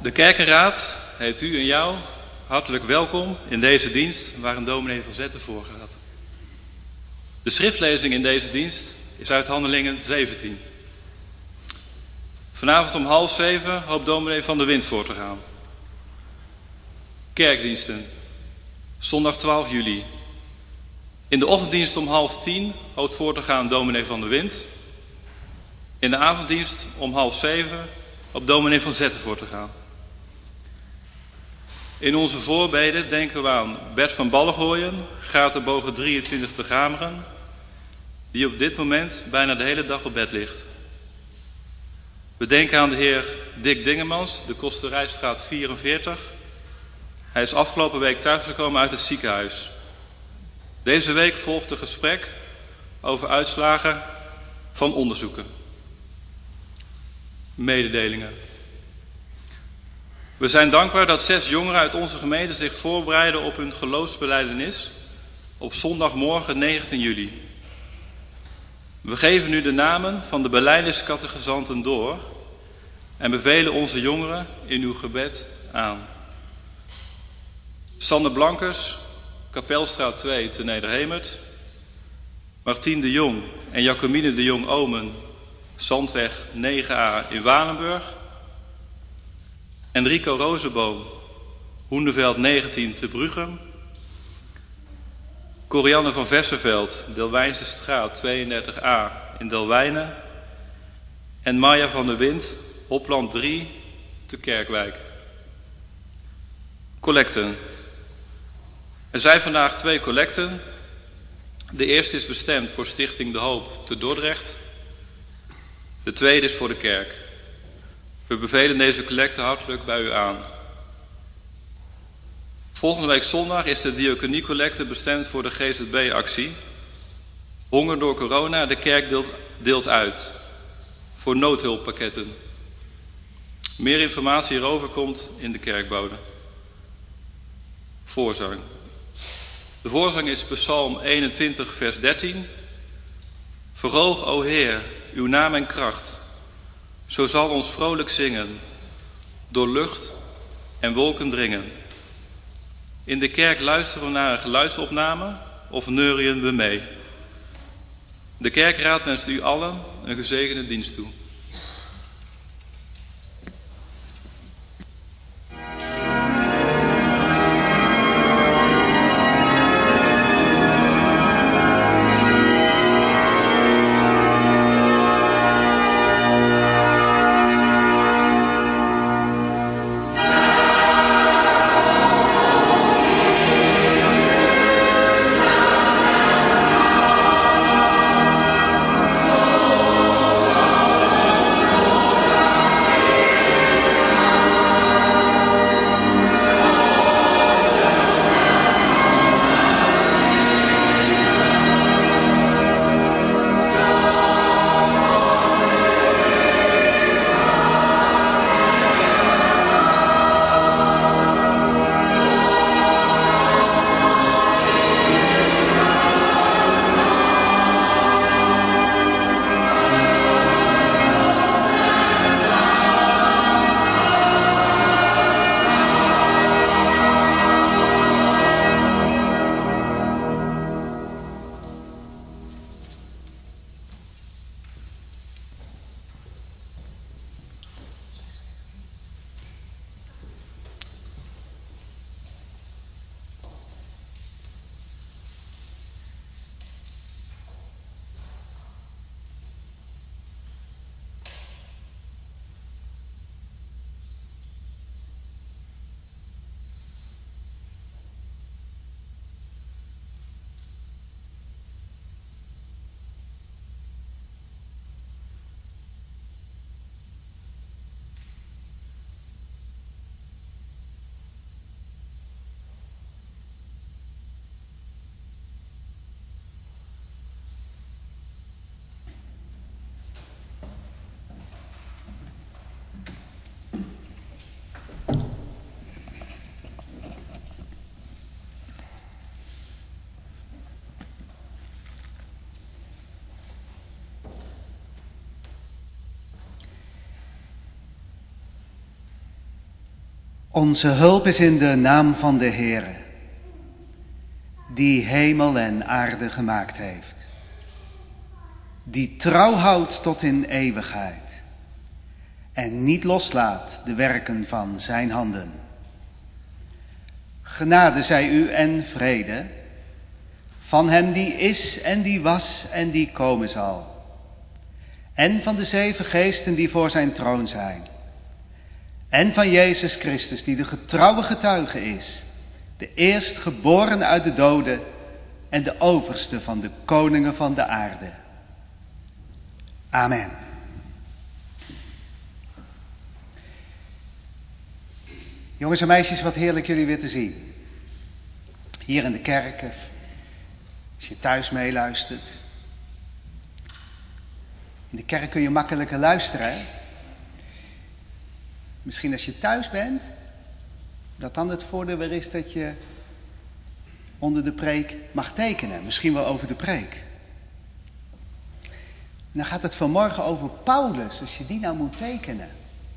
De kerkenraad heet u en jou hartelijk welkom in deze dienst waar een dominee van Zetten voor gaat. De schriftlezing in deze dienst is uit Handelingen 17. Vanavond om 6:30 hoopt dominee van de Wind voor te gaan. Kerkdiensten, zondag 12 juli. In de ochtenddienst om 9:30 hoopt voor te gaan dominee van de Wind. In de avonddienst om 6:30 hoopt dominee van Zetten voor te gaan. In onze voorbeden denken we aan Bert van Ballengooien, Gatenbogen 23 te Gameren, die op dit moment bijna de hele dag op bed ligt. We denken aan de heer Dick Dingemans, de Kosterijstraat 44. Hij is afgelopen week thuisgekomen uit het ziekenhuis. Deze week volgt een gesprek over uitslagen van onderzoeken. Mededelingen. We zijn dankbaar dat 6 jongeren uit onze gemeente zich voorbereiden op hun geloofsbelijdenis op zondagmorgen 19 juli. We geven nu de namen van de belijdeniscategizanten door en bevelen onze jongeren in uw gebed aan. Sander Blankers, Kapelstraat 2 te Nederhemert. Martien de Jong en Jacomine de Jong Omen, Zandweg 9a in Walenburg. Enrico Rozenboom, Hoendeveld 19 te Bruchem. Corianne van Vessenveld, Delwijnse straat 32a in Delwijnen. En Maya van der Wind, Hopland 3 te Kerkwijk. Collecten. Er zijn vandaag 2 collecten. De eerste is bestemd voor Stichting De Hoop te Dordrecht. De tweede is voor de kerk. We bevelen deze collecte hartelijk bij u aan. Volgende week zondag is de diaconiecollecte bestemd voor de GZB-actie. Honger door corona, de kerk deelt uit. Voor noodhulppakketten. Meer informatie hierover komt in de kerkbode. Voorzang. De voorzang is Psalm 21 vers 13. Verhoog, o Heer, uw naam en kracht. Zo zal ons vrolijk zingen, door lucht en wolken dringen. In de kerk luisteren we naar een geluidsopname of neurien we mee. De kerkraad wenst u allen een gezegende dienst toe. Onze hulp is in de naam van de Heere, die hemel en aarde gemaakt heeft, die trouw houdt tot in eeuwigheid en niet loslaat de werken van zijn handen. Genade zij u en vrede van hem die is en die was en die komen zal, en van de 7 geesten die voor zijn troon zijn, en van Jezus Christus die de getrouwe getuige is, de eerstgeboren uit de doden en de overste van de koningen van de aarde. Amen. Jongens en meisjes, wat heerlijk jullie weer te zien. Hier in de kerk, als je thuis meeluistert. In de kerk kun je makkelijker luisteren, hè? Misschien als je thuis bent, dat dan het voordeel weer is dat je onder de preek mag tekenen. Misschien wel over de preek. En dan gaat het vanmorgen over Paulus, als je die nou moet tekenen.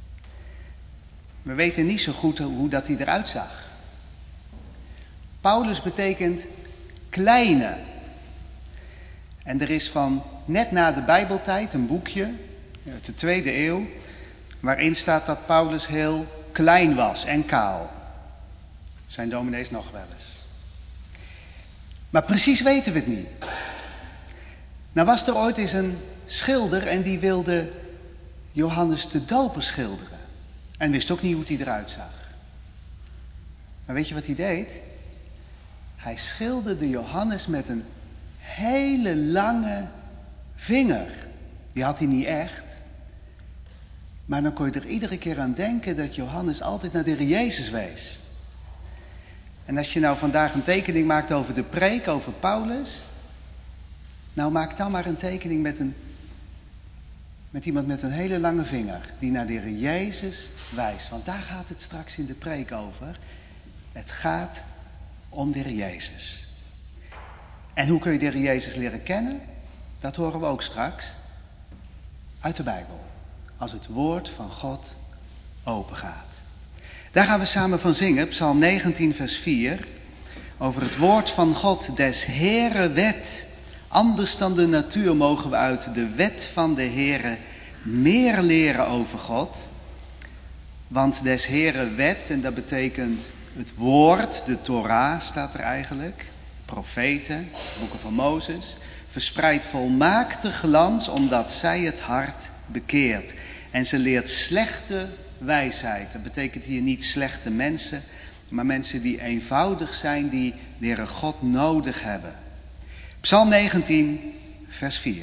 We weten niet zo goed hoe dat hij eruit zag. Paulus betekent kleine. En er is van net na de Bijbeltijd een boekje uit de 2e eeuw, waarin staat dat Paulus heel klein was en kaal. Zijn dominees nog wel eens. Maar precies weten we het niet. Nou was er ooit eens een schilder en die wilde Johannes de Doper schilderen. En wist ook niet hoe hij eruit zag. Maar weet je wat hij deed? Hij schilderde Johannes met een hele lange vinger. Die had hij niet echt. Maar dan kon je er iedere keer aan denken dat Johannes altijd naar de Heer Jezus wees. En als je nou vandaag een tekening maakt over de preek, over Paulus. Nou maak dan maar een tekening met iemand met een hele lange vinger. Die naar de Heer Jezus wijst. Want daar gaat het straks in de preek over. Het gaat om de Heer Jezus. En hoe kun je de Heer Jezus leren kennen? Dat horen we ook straks uit de Bijbel. Als het woord van God open gaat. Daar gaan we samen van zingen, Psalm 19 vers 4. Over het woord van God, des Heere wet. Anders dan de natuur mogen we uit de wet van de Heere meer leren over God. Want des Heere wet, en dat betekent het woord, de Torah staat er eigenlijk. Profeten, boeken van Mozes. Verspreidt volmaakte glans, omdat zij het hart bekeert. En ze leert slechte wijsheid. Dat betekent hier niet slechte mensen, maar mensen die eenvoudig zijn, die de Heere God nodig hebben. Psalm 19, vers 4.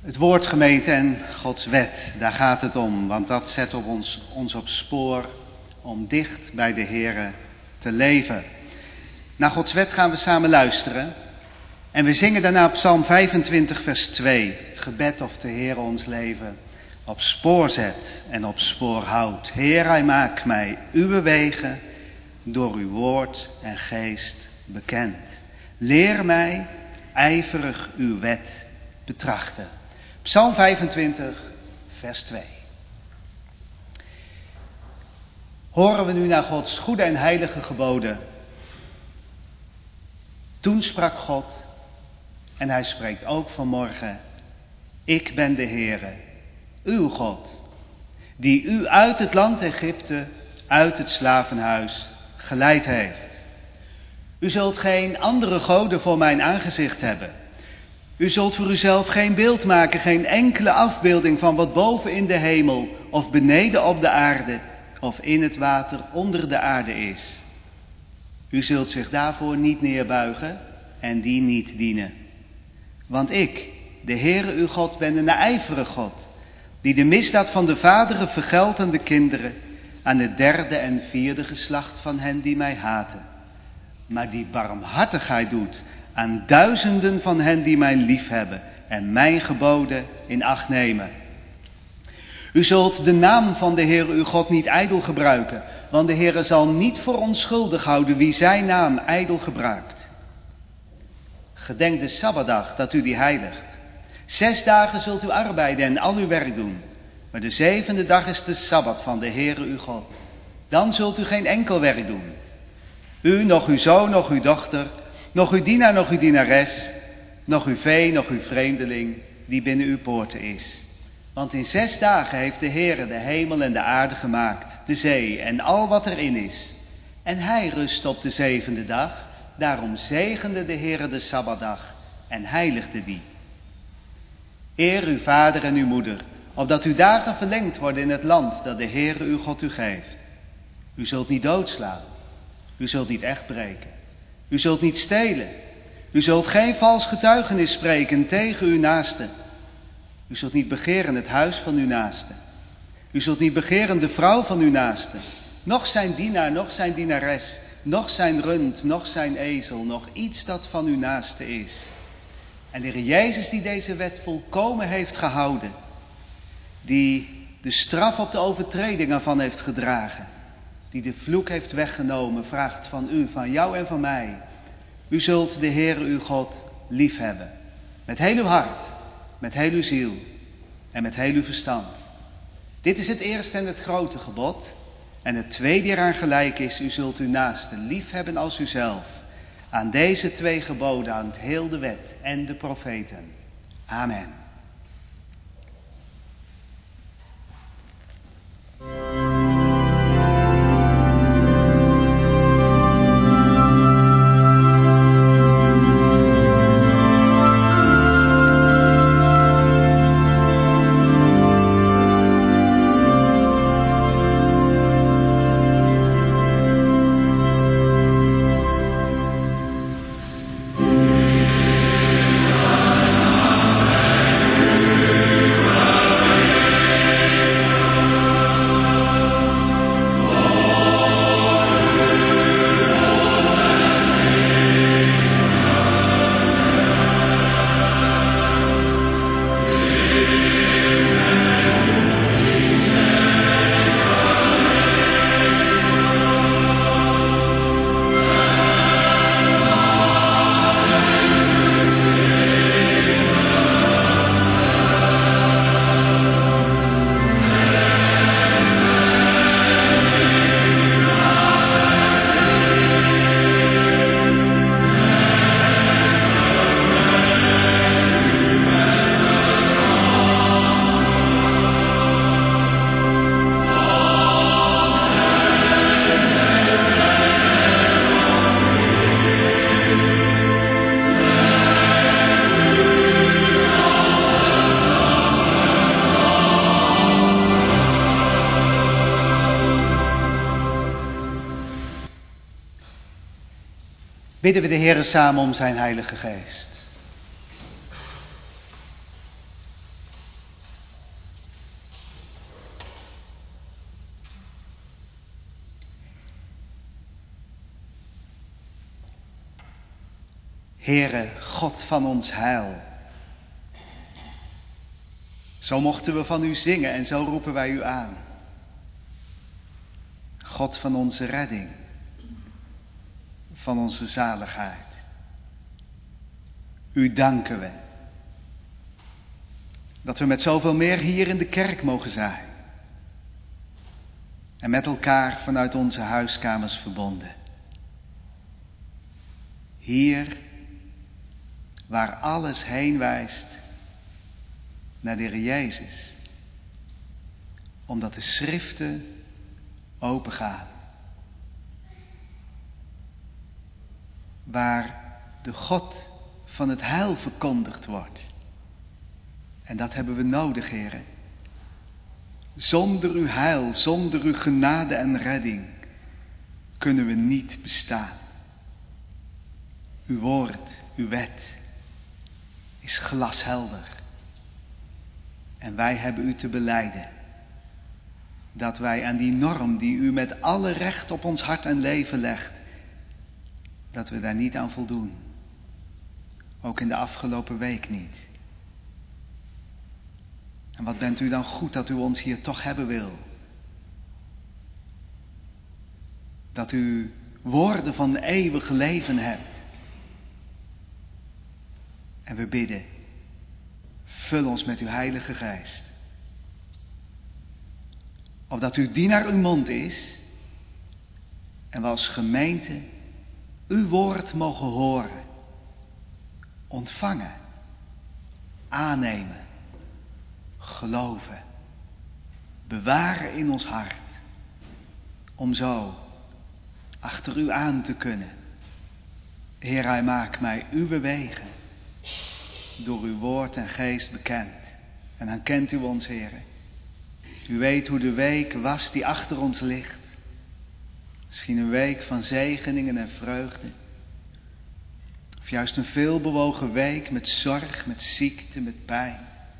Het woord, gemeente, en Gods wet, daar gaat het om. Want dat zet ons op spoor om dicht bij de Heere te leven. Naar Gods wet gaan we samen luisteren. En we zingen daarna Psalm 25 vers 2. Het gebed of de Heere ons leven op spoor zet en op spoor houdt. Heer, hij maakt mij uw wegen door uw woord en geest bekend. Leer mij ijverig uw wet betrachten. Psalm 25 vers 2. Horen we nu naar Gods goede en heilige geboden. Toen sprak God, en hij spreekt ook vanmorgen: ik ben de Heere, uw God, die u uit het land Egypte, uit het slavenhuis, geleid heeft. U zult geen andere goden voor mijn aangezicht hebben. U zult voor uzelf geen beeld maken, geen enkele afbeelding van wat boven in de hemel of beneden op de aarde of in het water onder de aarde is. U zult zich daarvoor niet neerbuigen en die niet dienen. Want ik, de Heere uw God, ben een naijverige God, die de misdaad van de vaderen vergeldt aan de kinderen, aan het derde en vierde geslacht van hen die mij haten. Maar die barmhartigheid doet aan duizenden van hen die mij liefhebben en mijn geboden in acht nemen. U zult de naam van de Heere uw God niet ijdel gebruiken, want de Heere zal niet voor onschuldig houden wie zijn naam ijdel gebruikt. Gedenk de Sabbatdag dat u die heiligt. 6 dagen zult u arbeiden en al uw werk doen. Maar de 7e dag is de Sabbat van de Heere uw God. Dan zult u geen enkel werk doen. U, nog uw zoon, nog uw dochter, nog uw dienaar, nog uw dienares, nog uw vee, nog uw vreemdeling, die binnen uw poorten is. Want in 6 dagen heeft de Heere de hemel en de aarde gemaakt, de zee en al wat erin is. En hij rust op de 7e dag, daarom zegende de Heere de Sabbatdag en heiligde die. Eer uw vader en uw moeder, opdat uw dagen verlengd worden in het land dat de Heere uw God u geeft. U zult niet doodslaan, u zult niet echt breken, u zult niet stelen, u zult geen vals getuigenis spreken tegen uw naaste. U zult niet begeren het huis van uw naaste. U zult niet begeren de vrouw van uw naaste, noch zijn dienaar, noch zijn dienares, noch zijn rund, noch zijn ezel, noch iets dat van uw naaste is. En de Heer Jezus die deze wet volkomen heeft gehouden, die de straf op de overtreding ervan heeft gedragen, die de vloek heeft weggenomen, vraagt van u, van jou en van mij: u zult de Heere uw God liefhebben, met heel uw hart, met heel uw ziel en met heel uw verstand. Dit is het eerste en het grote gebod. En het tweede eraan gelijk is: u zult uw naaste liefhebben als uzelf. Aan deze 2 geboden hangt heel de wet en de profeten. Amen. Bidden we de Heere samen om zijn Heilige Geest. Heere, God van ons heil. Zo mochten we van u zingen en zo roepen wij u aan. God van onze redding, van onze zaligheid. U danken we. Dat we met zoveel meer hier in de kerk mogen zijn. En met elkaar vanuit onze huiskamers verbonden. Hier, waar alles heen wijst naar de Heer Jezus. Omdat de schriften opengaan. Waar de God van het heil verkondigd wordt. En dat hebben we nodig, Heere. Zonder uw heil, zonder uw genade en redding kunnen we niet bestaan. Uw woord, uw wet is glashelder. En wij hebben u te belijden. Dat wij aan die norm die u met alle recht op ons hart en leven legt, dat we daar niet aan voldoen. Ook in de afgelopen week niet. En wat bent u dan goed dat u ons hier toch hebben wil. Dat u woorden van eeuwig leven hebt. En we bidden, vul ons met uw Heilige Geest. Opdat uw dienaar uw mond is. En we als gemeente uw woord mogen horen. Ontvangen. Aannemen. Geloven. Bewaren in ons hart. Om zo achter u aan te kunnen. Heer, hij maakt mij uw wegen. Door uw woord en geest bekend. En dan kent u ons, Heer. U weet hoe de week was die achter ons ligt. Misschien een week van zegeningen en vreugde. Of juist een veelbewogen week met zorg, met ziekte, met pijn.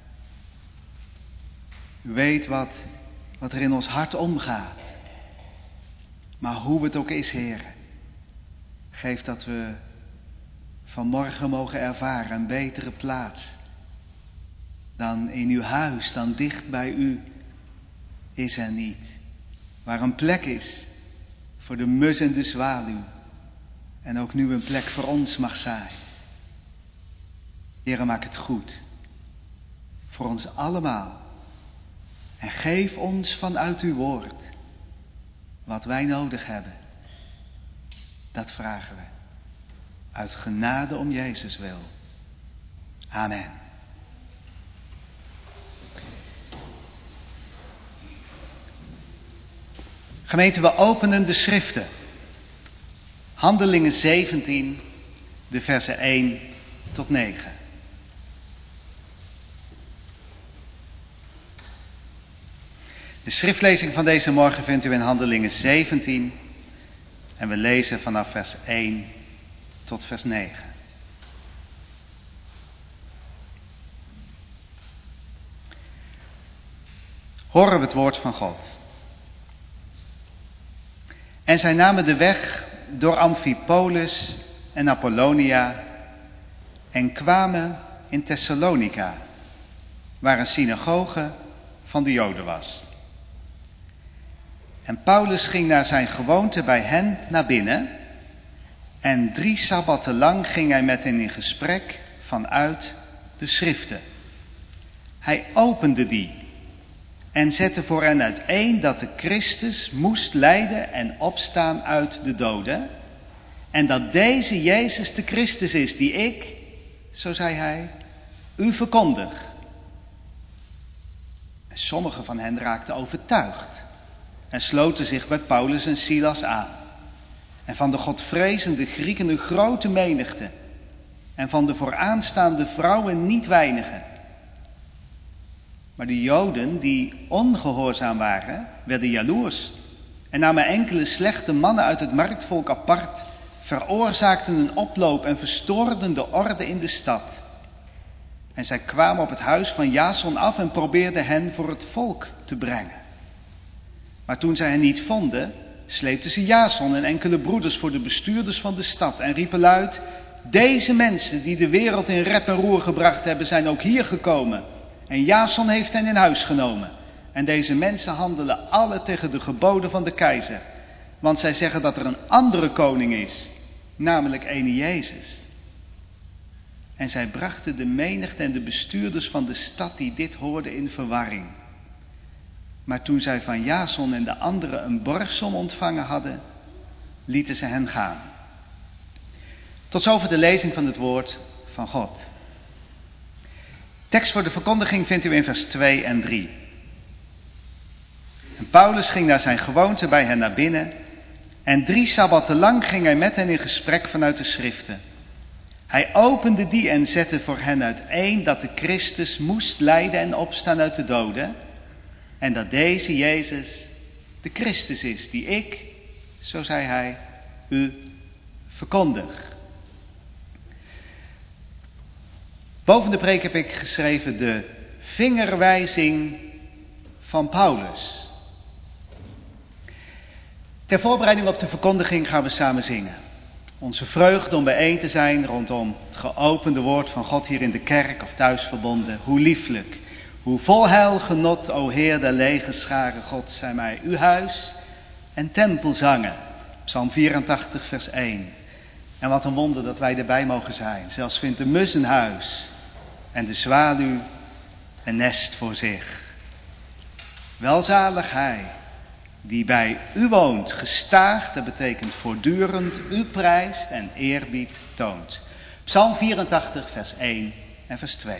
U weet wat er in ons hart omgaat. Maar hoe het ook is, Heer. Geef dat we vanmorgen mogen ervaren een betere plaats. Dan in uw huis, dan dicht bij u, is er niet. Waar een plek is voor de mus en de zwaluw. En ook nu een plek voor ons mag zijn. Heere, maak het goed. Voor ons allemaal. En geef ons vanuit uw woord wat wij nodig hebben. Dat vragen we. Uit genade om Jezus wil. Amen. Gemeente, we openen de schriften. Handelingen 17, de versen 1 tot 9. De schriftlezing van deze morgen vindt u in Handelingen 17 en we lezen vanaf vers 1 tot vers 9. Horen we het woord van God. En zij namen de weg door Amphipolis en Apollonia en kwamen in Thessalonica, waar een synagoge van de Joden was. En Paulus ging naar zijn gewoonte bij hen naar binnen en 3 sabbatten lang ging hij met hen in gesprek vanuit de schriften. Hij opende die en zette voor hen uiteen dat de Christus moest lijden en opstaan uit de doden. En dat deze Jezus de Christus is die ik, zo zei hij, u verkondig. En sommigen van hen raakten overtuigd en sloten zich bij Paulus en Silas aan. En van de godvrezende Grieken een grote menigte. En van de vooraanstaande vrouwen niet weinigen. Maar de Joden die ongehoorzaam waren, werden jaloers. En namen enkele slechte mannen uit het marktvolk apart, veroorzaakten een oploop en verstoorden de orde in de stad. En zij kwamen op het huis van Jason af en probeerden hen voor het volk te brengen. Maar toen zij hen niet vonden, sleepten ze Jason en enkele broeders voor de bestuurders van de stad en riepen luid: Deze mensen die de wereld in rep en roer gebracht hebben, zijn ook hier gekomen. En Jason heeft hen in huis genomen. En deze mensen handelen alle tegen de geboden van de keizer. Want zij zeggen dat er een andere koning is, namelijk ene Jezus. En zij brachten de menigte en de bestuurders van de stad die dit hoorden in verwarring. Maar toen zij van Jason en de anderen een borgsom ontvangen hadden, lieten ze hen gaan. Tot zover de lezing van het woord van God. Tekst voor de verkondiging vindt u in vers 2 en 3. En Paulus ging naar zijn gewoonte bij hen naar binnen. En 3 sabbatten lang ging hij met hen in gesprek vanuit de schriften. Hij opende die en zette voor hen uiteen dat de Christus moest lijden en opstaan uit de doden. En dat deze Jezus de Christus is, die ik, zo zei hij, u verkondig. Boven de preek heb ik geschreven de vingerwijzing van Paulus. Ter voorbereiding op de verkondiging gaan we samen zingen. Onze vreugde om bijeen te zijn rondom het geopende woord van God hier in de kerk of thuis verbonden. Hoe lieflijk, hoe vol heil genot, o Heer der legerscharen Gods, zijn mij uw huis en tempel zangen. Psalm 84 vers 1. En wat een wonder dat wij erbij mogen zijn. Zelfs vindt de mus een huis en de zwaluw een nest voor zich. Welzalig hij die bij u woont, gestaag, dat betekent voortdurend, u prijst en eerbied toont. Psalm 84 vers 1 en vers 2.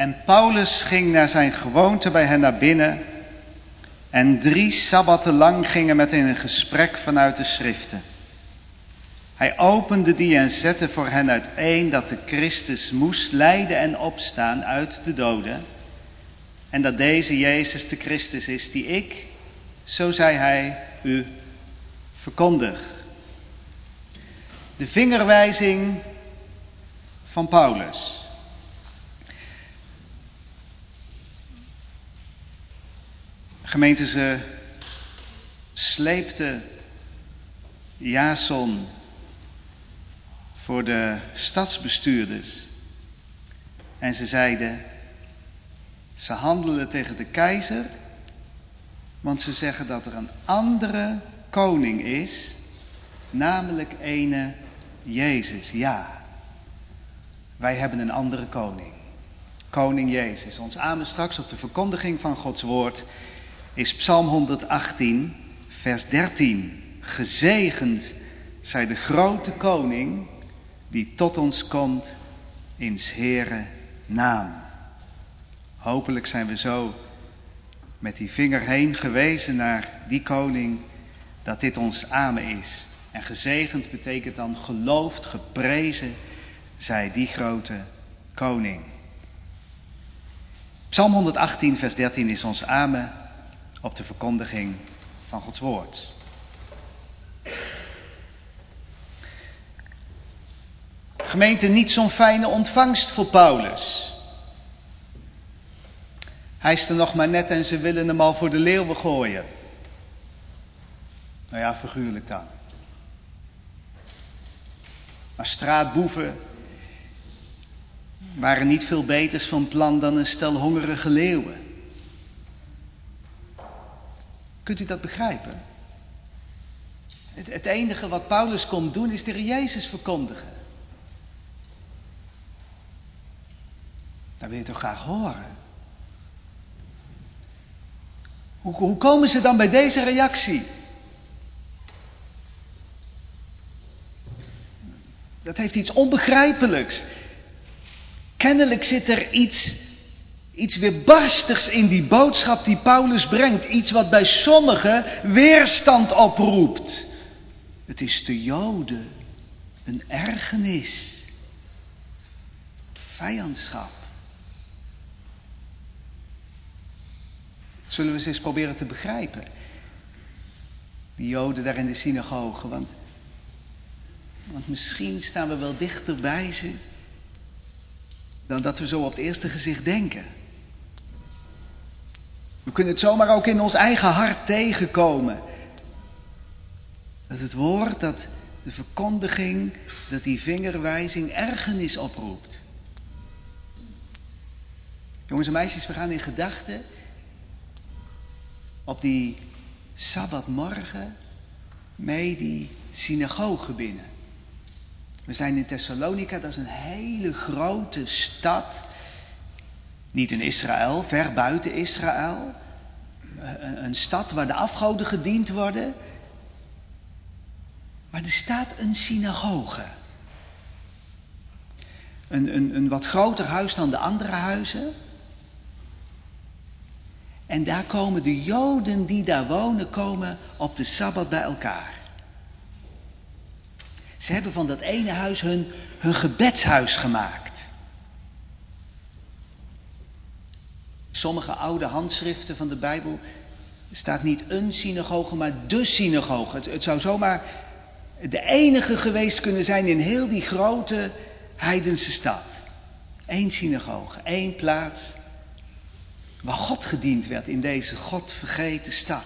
En Paulus ging naar zijn gewoonte bij hen naar binnen. En 3 sabbatten lang gingen met hen in gesprek vanuit de schriften. Hij opende die en zette voor hen uiteen dat de Christus moest lijden en opstaan uit de doden. En dat deze Jezus de Christus is die ik, zo zei hij, u verkondig. De vingerwijzing van Paulus. Gemeente, ze sleepte Jason voor de stadsbestuurders. En ze zeiden, ze handelen tegen de keizer, want ze zeggen dat er een andere koning is, namelijk ene Jezus. Ja, wij hebben een andere koning. Koning Jezus. Ons amen straks op de verkondiging van Gods woord is Psalm 118, vers 13. Gezegend zij de grote koning die tot ons komt in 's Heere naam. Hopelijk zijn we zo met die vinger heen gewezen naar die koning, dat dit ons amen is. En gezegend betekent dan geloofd, geprezen zij die grote koning. Psalm 118 vers 13 is ons amen op de verkondiging van Gods woord. Gemeente, niet zo'n fijne ontvangst voor Paulus. Hij is er nog maar net en ze willen hem al voor de leeuwen gooien. Nou ja, figuurlijk dan. Maar straatboeven waren niet veel beters van plan dan een stel hongerige leeuwen. Kunt u dat begrijpen? Het enige wat Paulus kon doen is de Heer Jezus verkondigen. Dat wil je toch graag horen? Hoe komen ze dan bij deze reactie? Dat heeft iets onbegrijpelijks. Kennelijk zit er iets weerbarstigs in die boodschap die Paulus brengt. Iets wat bij sommigen weerstand oproept. Het is de Joden een ergernis. Vijandschap. Zullen we eens proberen te begrijpen? Die Joden daar in de synagoge. Want misschien staan we wel dichter bij ze dan dat we zo op het eerste gezicht denken. We kunnen het zomaar ook in ons eigen hart tegenkomen. Dat het woord, dat de verkondiging, dat die vingerwijzing ergernis oproept. Jongens en meisjes, we gaan in gedachten op die sabbatmorgen mee die synagoge binnen. We zijn in Thessalonica, dat is een hele grote stad. Niet in Israël, ver buiten Israël. Een stad waar de afgoden gediend worden. Maar er staat een synagoge. Een wat groter huis dan de andere huizen. En daar komen de Joden die daar wonen, komen op de Sabbat bij elkaar. Ze hebben van dat ene huis hun gebedshuis gemaakt. Sommige oude handschriften van de Bijbel staat niet een synagoge, maar de synagoge. Het zou zomaar de enige geweest kunnen zijn in heel die grote heidense stad. Eén synagoge, één plaats waar God gediend werd in deze godvergeten stad.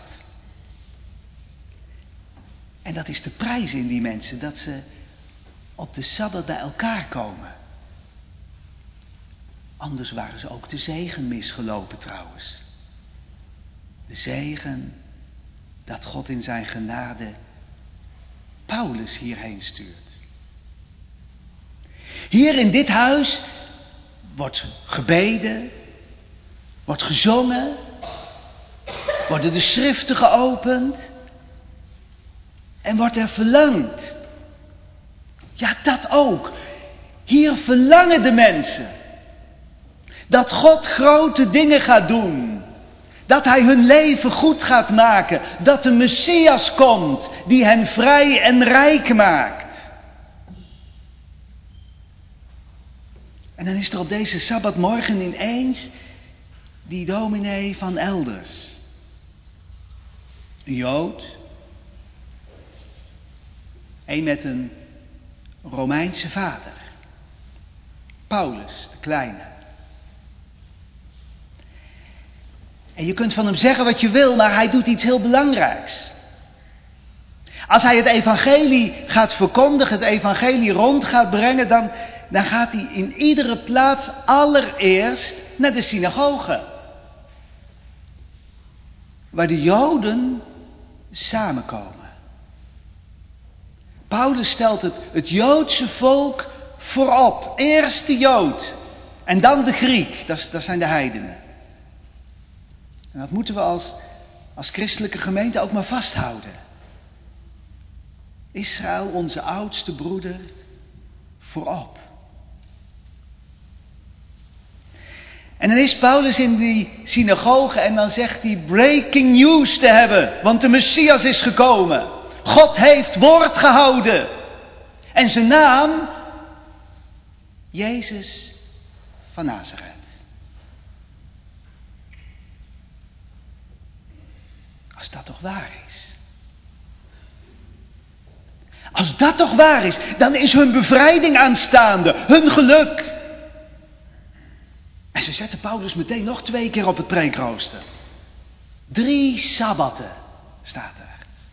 En dat is de prijs in die mensen, dat ze op de Sabbat bij elkaar komen. Anders waren ze ook de zegen misgelopen trouwens. De zegen dat God in zijn genade Paulus hierheen stuurt. Hier in dit huis wordt gebeden, wordt gezongen, worden de schriften geopend en wordt er verlangd. Ja, dat ook. Hier verlangen de mensen. Dat God grote dingen gaat doen. Dat hij hun leven goed gaat maken. Dat de Messias komt die hen vrij en rijk maakt. En dan is er op deze Sabbatmorgen ineens die dominee van elders. Een Jood. Een met een Romeinse vader. Paulus, de kleine. En je kunt van hem zeggen wat je wil, maar hij doet iets heel belangrijks. Als hij het evangelie gaat verkondigen, het evangelie rond gaat brengen, dan gaat hij in iedere plaats allereerst naar de synagoge. Waar de Joden samenkomen. Paulus stelt het Joodse volk voorop. Eerst de Jood en dan de Griek, dat zijn de heidenen. En dat moeten we als christelijke gemeente ook maar vasthouden. Israël, onze oudste broeder, voorop. En dan is Paulus in die synagoge en dan zegt hij breaking news te hebben. Want de Messias is gekomen. God heeft woord gehouden. En zijn naam, Jezus van Nazareth. Als dat toch waar is. Als dat toch waar is, dan is hun bevrijding aanstaande, hun geluk. En ze zetten Paulus meteen nog 2 keer op het preekrooster. 3 sabbatten staat er.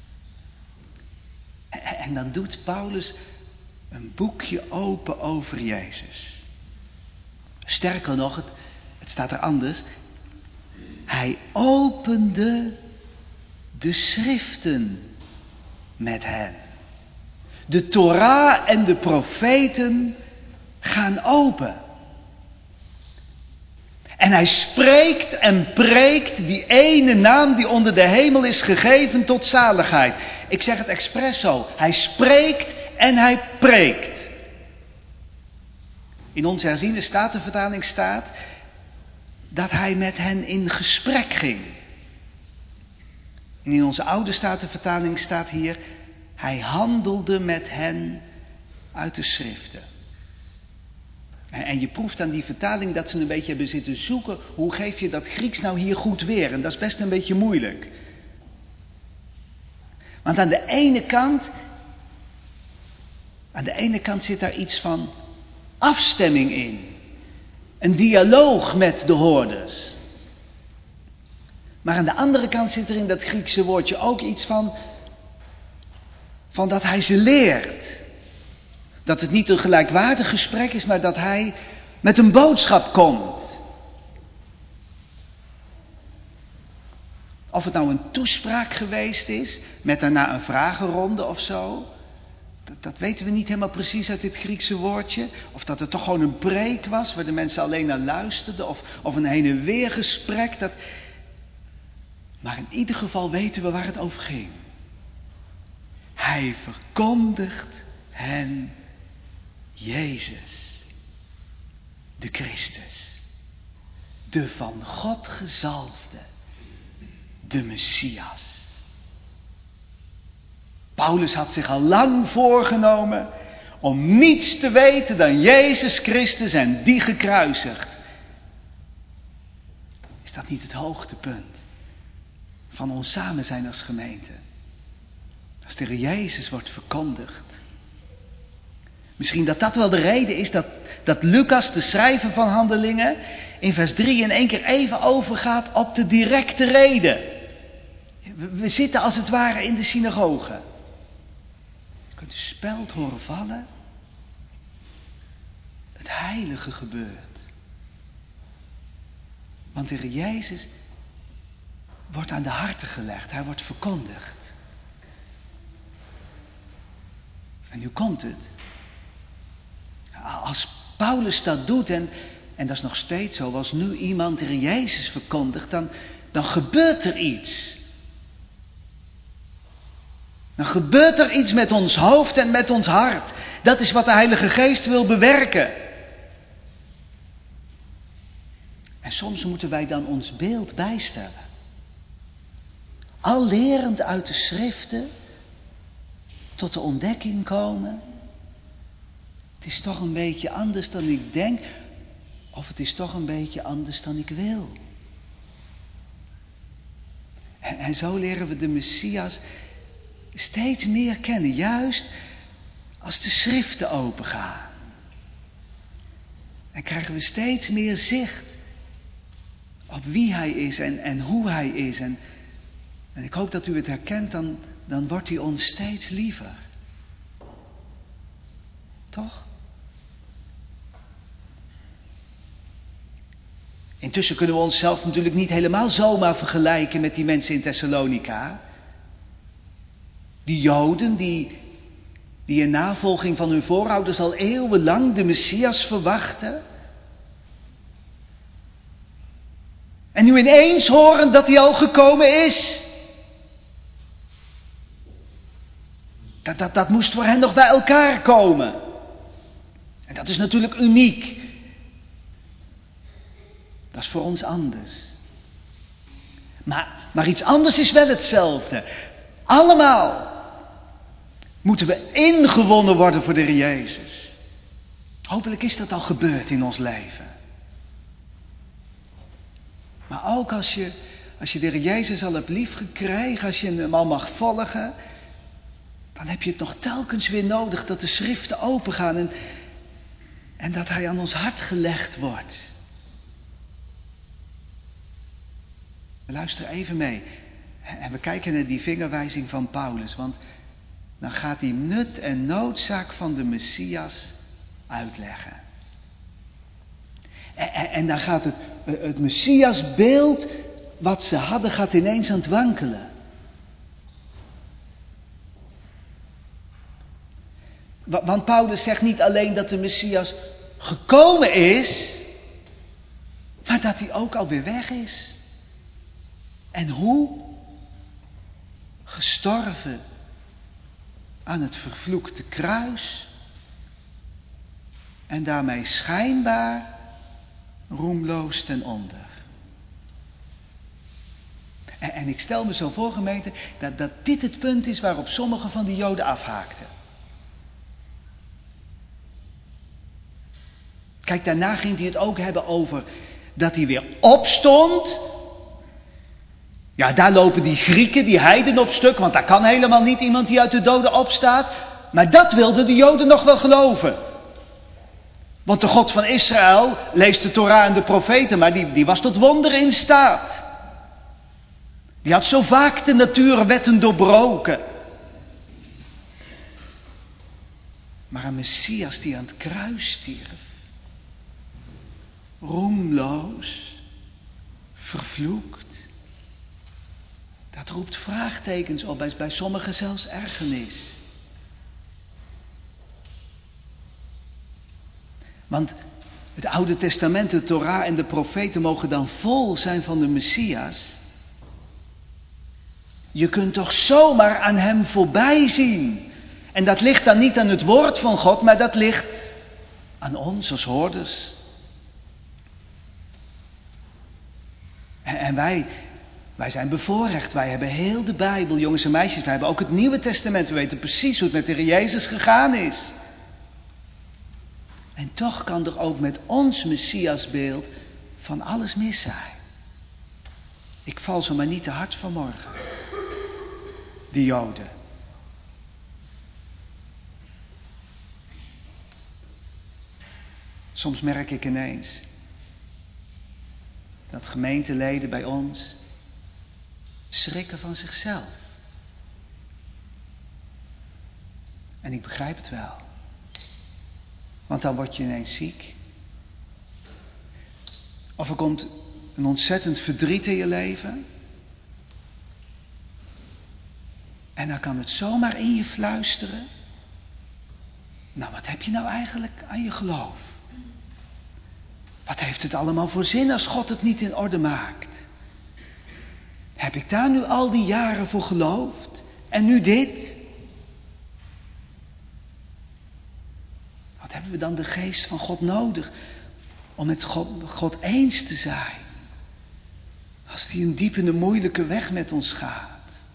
En dan doet Paulus een boekje open over Jezus. Sterker nog, het staat er anders. Hij opende de schriften met hen. De Torah en de profeten gaan open. En hij spreekt en preekt die ene naam die onder de hemel is gegeven tot zaligheid. Ik zeg het expres zo. Hij spreekt en hij preekt. In onze herziene statenvertaling staat dat hij met hen in gesprek ging. En in onze oude statenvertaling staat hier, hij handelde met hen uit de schriften. En je proeft aan die vertaling dat ze een beetje hebben zitten zoeken, hoe geef je dat Grieks nou hier goed weer? En dat is best een beetje moeilijk. Want aan de ene kant zit daar iets van afstemming in. Een dialoog met de hoorders. Maar aan de andere kant zit er in dat Griekse woordje ook iets van dat hij ze leert. Dat het niet een gelijkwaardig gesprek is, maar dat hij met een boodschap komt. Of het nou een toespraak geweest is, met daarna een vragenronde of zo. Dat weten we niet helemaal precies uit dit Griekse woordje. Of dat het toch gewoon een preek was, waar de mensen alleen naar luisterden. Of een heen en weer gesprek. Maar in ieder geval weten we waar het over ging. Hij verkondigt hen Jezus, de Christus, de van God gezalfde, de Messias. Paulus had zich al lang voorgenomen om niets te weten dan Jezus Christus en die gekruisigd. Is dat niet het hoogtepunt van ons samen zijn als gemeente? Als de Heer Jezus wordt verkondigd. Misschien dat wel de reden is dat Lucas, de schrijver van Handelingen, in vers 3 in één keer even overgaat op de directe reden. We zitten als het ware in de synagoge. Je kunt de speld horen vallen. Het heilige gebeurt. Want de Heer Jezus wordt aan de harten gelegd. Hij wordt verkondigd. En nu komt het. Als Paulus dat doet, en dat is nog steeds zo, als nu iemand de Heer Jezus verkondigt, dan gebeurt er iets. Dan gebeurt er iets met ons hoofd en met ons hart. Dat is wat de Heilige Geest wil bewerken. En soms moeten wij dan ons beeld bijstellen. Al lerend uit de schriften tot de ontdekking komen. Het is toch een beetje anders dan ik denk. Of het is toch een beetje anders dan ik wil. En zo leren we de Messias steeds meer kennen. Juist als de schriften opengaan. En krijgen we steeds meer zicht op wie hij is en hoe hij is. En ik hoop dat u het herkent, dan wordt hij ons steeds liever. Toch? Intussen kunnen we onszelf natuurlijk niet helemaal zomaar vergelijken met die mensen in Thessalonica. Die Joden die in navolging van hun voorouders al eeuwenlang de Messias verwachten. En nu ineens horen dat hij al gekomen is. Dat moest voor hen nog bij elkaar komen. En dat is natuurlijk uniek. Dat is voor ons anders. Maar iets anders is wel hetzelfde. Allemaal moeten we ingewonnen worden voor de Heer Jezus. Hopelijk is dat al gebeurd in ons leven. Maar ook als je de Heer Jezus al hebt liefgekregen, als je hem al mag volgen, dan heb je het nog telkens weer nodig dat de schriften opengaan en dat hij aan ons hart gelegd wordt. We luisteren even mee en we kijken naar die vingerwijzing van Paulus, want dan gaat hij nut en noodzaak van de Messias uitleggen. En dan gaat het Messiasbeeld wat ze hadden, gaat ineens aan het wankelen. Want Paulus zegt niet alleen dat de Messias gekomen is, maar dat hij ook alweer weg is. En hoe? Gestorven aan het vervloekte kruis. En daarmee schijnbaar roemloos ten onder. En ik stel me zo voor, gemeente, dat dit het punt is waarop sommige van die Joden afhaakten. Kijk, daarna ging hij het ook hebben over dat hij weer opstond. Ja, daar lopen die Grieken, die heidenen op stuk, want daar kan helemaal niet iemand die uit de doden opstaat. Maar dat wilden de Joden nog wel geloven. Want de God van Israël leest de Torah en de profeten, maar die was tot wonderen in staat. Die had zo vaak de natuurwetten doorbroken. Maar een Messias die aan het kruis stierf. Roemloos. Vervloekt. Dat roept vraagtekens op, bij sommigen zelfs ergernis. Want het Oude Testament, de Torah en de profeten mogen dan vol zijn van de Messias. Je kunt toch zomaar aan hem voorbij zien. En dat ligt dan niet aan het woord van God, maar dat ligt aan ons als hoorders. En wij zijn bevoorrecht. Wij hebben heel de Bijbel, jongens en meisjes. Wij hebben ook het Nieuwe Testament. We weten precies hoe het met de Heer Jezus gegaan is. En toch kan er ook met ons Messiasbeeld van alles mis zijn. Ik val zo maar niet te hard vanmorgen. Die Joden. Soms merk ik ineens dat gemeenteleden bij ons schrikken van zichzelf. En ik begrijp het wel. Want dan word je ineens ziek. Of er komt een ontzettend verdriet in je leven. En dan kan het zomaar in je fluisteren. Nou, wat heb je nou eigenlijk aan je geloof? Wat heeft het allemaal voor zin als God het niet in orde maakt? Heb ik daar nu al die jaren voor geloofd? En nu dit? Wat hebben we dan de geest van God nodig om met God eens te zijn. Als die een diepende, moeilijke weg met ons gaat.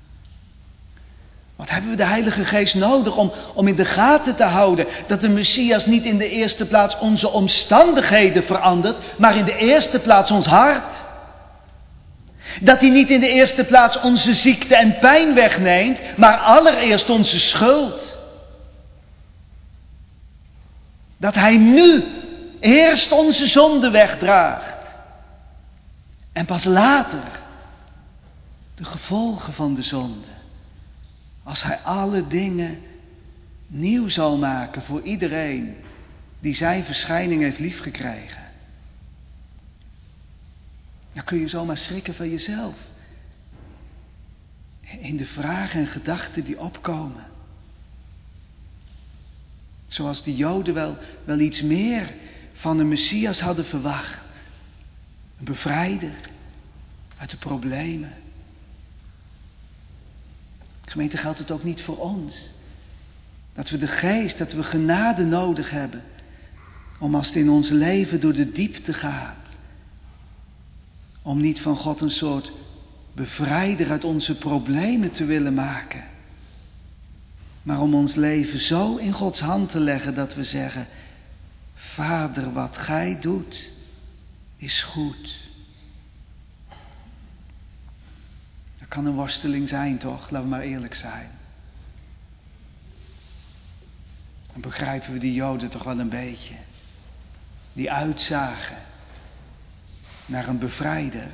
Wat hebben we de Heilige Geest nodig om in de gaten te houden dat de Messias niet in de eerste plaats onze omstandigheden verandert, maar in de eerste plaats ons hart. Dat hij niet in de eerste plaats onze ziekte en pijn wegneemt, maar allereerst onze schuld. Dat hij nu eerst onze zonde wegdraagt. En pas later de gevolgen van de zonde. Als hij alle dingen nieuw zal maken voor iedereen die zijn verschijning heeft liefgekregen. Dan kun je zomaar schrikken van jezelf. In de vragen en gedachten die opkomen. Zoals de Joden wel iets meer van een Messias hadden verwacht. Een bevrijder uit de problemen. Gemeente, geldt het ook niet voor ons. Dat we de geest, dat we genade nodig hebben. Om als het in ons leven door de diepte gaat. Om niet van God een soort bevrijder uit onze problemen te willen maken. Maar om ons leven zo in Gods hand te leggen dat we zeggen: Vader, wat gij doet, is goed. Dat kan een worsteling zijn, toch? Laten we maar eerlijk zijn. Dan begrijpen we die Joden toch wel een beetje. Die uitzagen naar een bevrijder.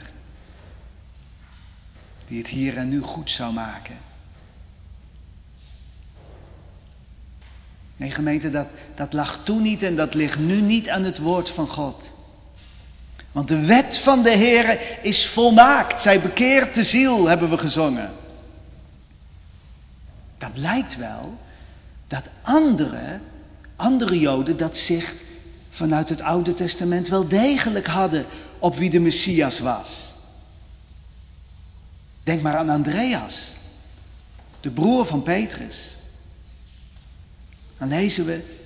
Die het hier en nu goed zou maken. Nee, gemeente, dat lag toen niet en dat ligt nu niet aan het woord van God. Want de wet van de Heere is volmaakt. Zij bekeert de ziel, hebben we gezongen. Dat blijkt wel dat andere Joden dat zicht vanuit het Oude Testament wel degelijk hadden op wie de Messias was. Denk maar aan Andreas, de broer van Petrus. Dan lezen we: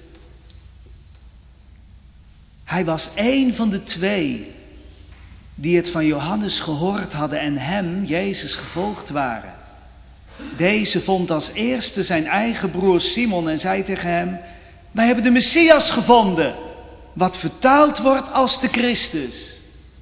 hij was één van de 2 die het van Johannes gehoord hadden en hem, Jezus, gevolgd waren. Deze vond als eerste zijn eigen broer Simon en zei tegen hem: wij hebben de Messias gevonden, wat vertaald wordt als de Christus.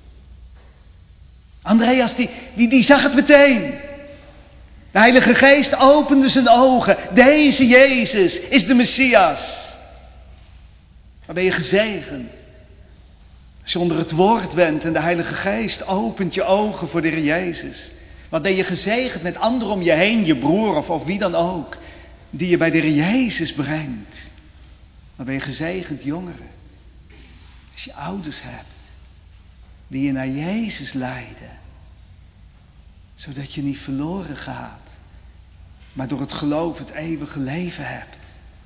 Andreas die zag het meteen. De Heilige Geest opende zijn ogen. Deze Jezus is de Messias. Maar ben je gezegend als je onder het woord bent en de Heilige Geest opent je ogen voor de Heer Jezus. Wat ben je gezegend met anderen om je heen, je broer of wie dan ook, die je bij de Heer Jezus brengt. Wat ben je gezegend, jongeren, als je ouders hebt die je naar Jezus leiden. Zodat je niet verloren gaat, maar door het geloof het eeuwige leven hebt.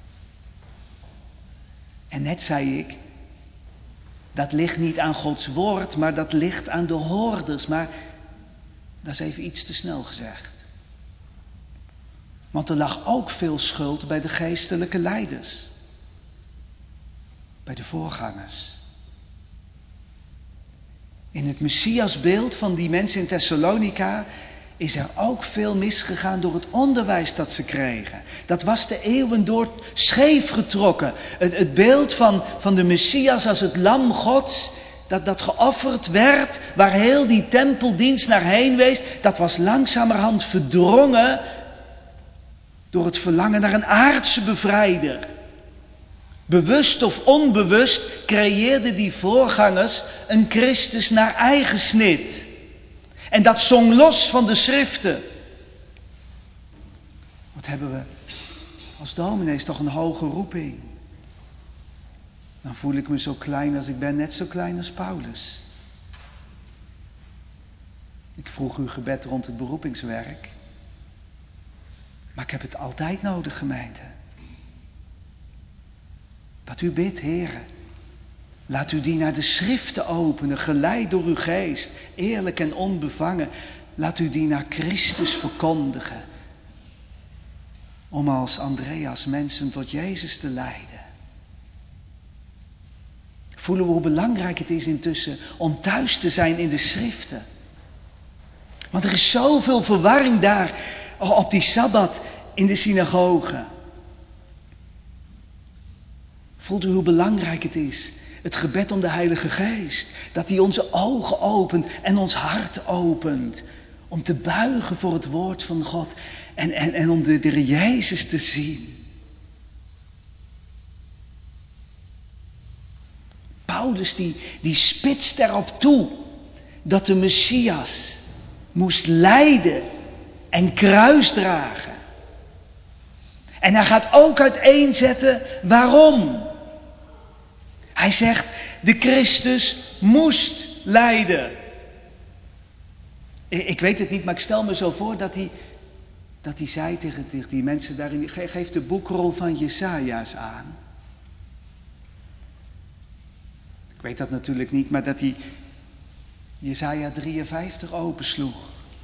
En net zei ik, dat ligt niet aan Gods woord, maar dat ligt aan de hoorders. Maar dat is even iets te snel gezegd. Want er lag ook veel schuld bij de geestelijke leiders. Bij de voorgangers. In het Messiasbeeld van die mensen in Thessalonica is er ook veel misgegaan door het onderwijs dat ze kregen. Dat was de eeuwen door scheef getrokken. Het beeld van de Messias als het lam Gods, dat geofferd werd, waar heel die tempeldienst naar heen wees, dat was langzamerhand verdrongen door het verlangen naar een aardse bevrijder. Bewust of onbewust creëerden die voorgangers een Christus naar eigen snit. En dat zong los van de schriften. Wat hebben we als dominees toch een hoge roeping. Dan voel ik me zo klein als ik ben, net zo klein als Paulus. Ik vroeg uw gebed rond het beroepingswerk. Maar ik heb het altijd nodig, gemeente. Dat u bidt, Heere. Laat u die naar de schriften openen, geleid door uw geest, eerlijk en onbevangen. Laat u die naar Christus verkondigen. Om als Andreas mensen tot Jezus te leiden. voelen we hoe belangrijk het is intussen om thuis te zijn in de schriften. Want er is zoveel verwarring daar op die Sabbat in de synagoge. Voelt u hoe belangrijk het is? Het gebed om de Heilige Geest. Dat hij onze ogen opent en ons hart opent. Om te buigen voor het woord van God. En om de Heer Jezus te zien. Paulus die spitst erop toe. Dat de Messias moest lijden en kruisdragen. En hij gaat ook uiteenzetten waarom. Hij zegt, de Christus moest lijden. Ik weet het niet, maar ik stel me zo voor dat hij zei tegen die mensen daarin, geef de boekrol van Jesaja's aan. Ik weet dat natuurlijk niet, maar dat hij Jesaja 53 opensloeg.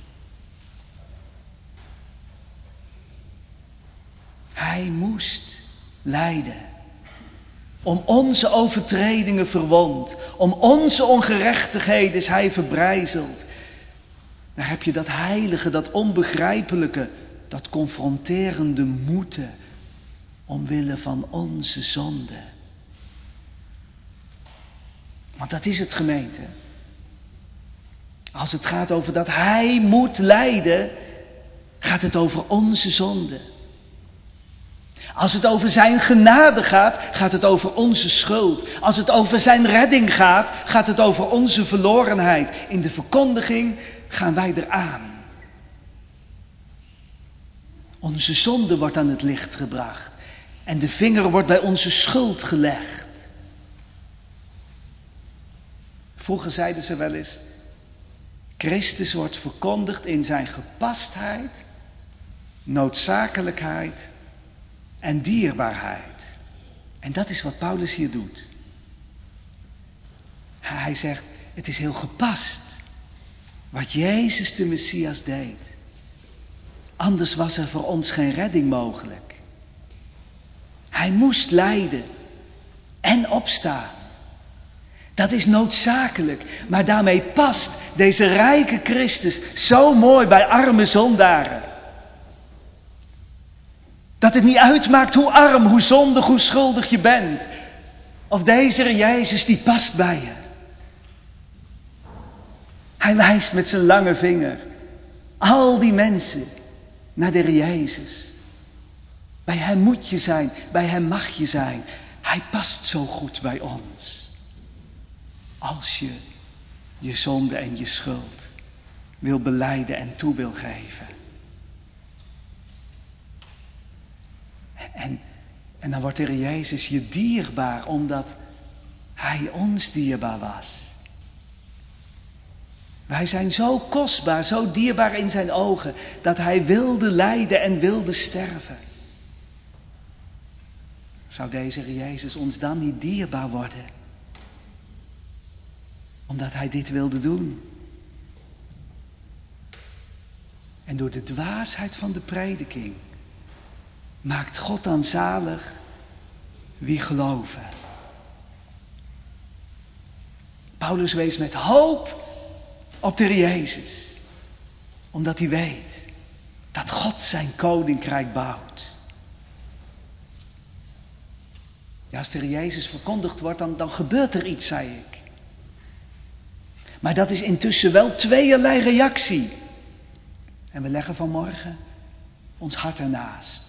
Hij moest lijden. Om onze overtredingen verwond. Om onze ongerechtigheden is hij verbrijzeld. Daar heb je dat heilige, dat onbegrijpelijke, dat confronterende moeten. Omwille van onze zonde. Want dat is het, gemeente. Als het gaat over dat hij moet lijden, gaat het over onze zonde. Als het over zijn genade gaat, gaat het over onze schuld. Als het over zijn redding gaat, gaat het over onze verlorenheid. In de verkondiging gaan wij eraan. Onze zonde wordt aan het licht gebracht. En de vinger wordt bij onze schuld gelegd. Vroeger zeiden ze wel eens, Christus wordt verkondigd in zijn gepastheid, noodzakelijkheid en dierbaarheid. En dat is wat Paulus hier doet. Hij zegt, het is heel gepast wat Jezus de Messias deed. Anders was er voor ons geen redding mogelijk. Hij moest lijden en opstaan. Dat is noodzakelijk, maar daarmee past deze rijke Christus zo mooi bij arme zondaren. Dat het niet uitmaakt hoe arm, hoe zondig, hoe schuldig je bent. Of deze Jezus die past bij je. Hij wijst met zijn lange vinger al die mensen naar de Jezus. Bij hem moet je zijn, bij hem mag je zijn. Hij past zo goed bij ons. Als je je zonde en je schuld wil belijden en toe wil geven. En dan wordt de Heer Jezus je dierbaar, omdat hij ons dierbaar was. Wij zijn zo kostbaar, zo dierbaar in zijn ogen, dat hij wilde lijden en wilde sterven. Zou deze Heer Jezus ons dan niet dierbaar worden? Omdat hij dit wilde doen. En door de dwaasheid van de prediking maakt God dan zalig wie geloven. Paulus wees met hoop op de Heer Jezus. Omdat hij weet dat God zijn koninkrijk bouwt. Ja, als de Heer Jezus verkondigd wordt, dan gebeurt er iets, zei ik. Maar dat is intussen wel tweeërlei reactie. En we leggen vanmorgen ons hart ernaast.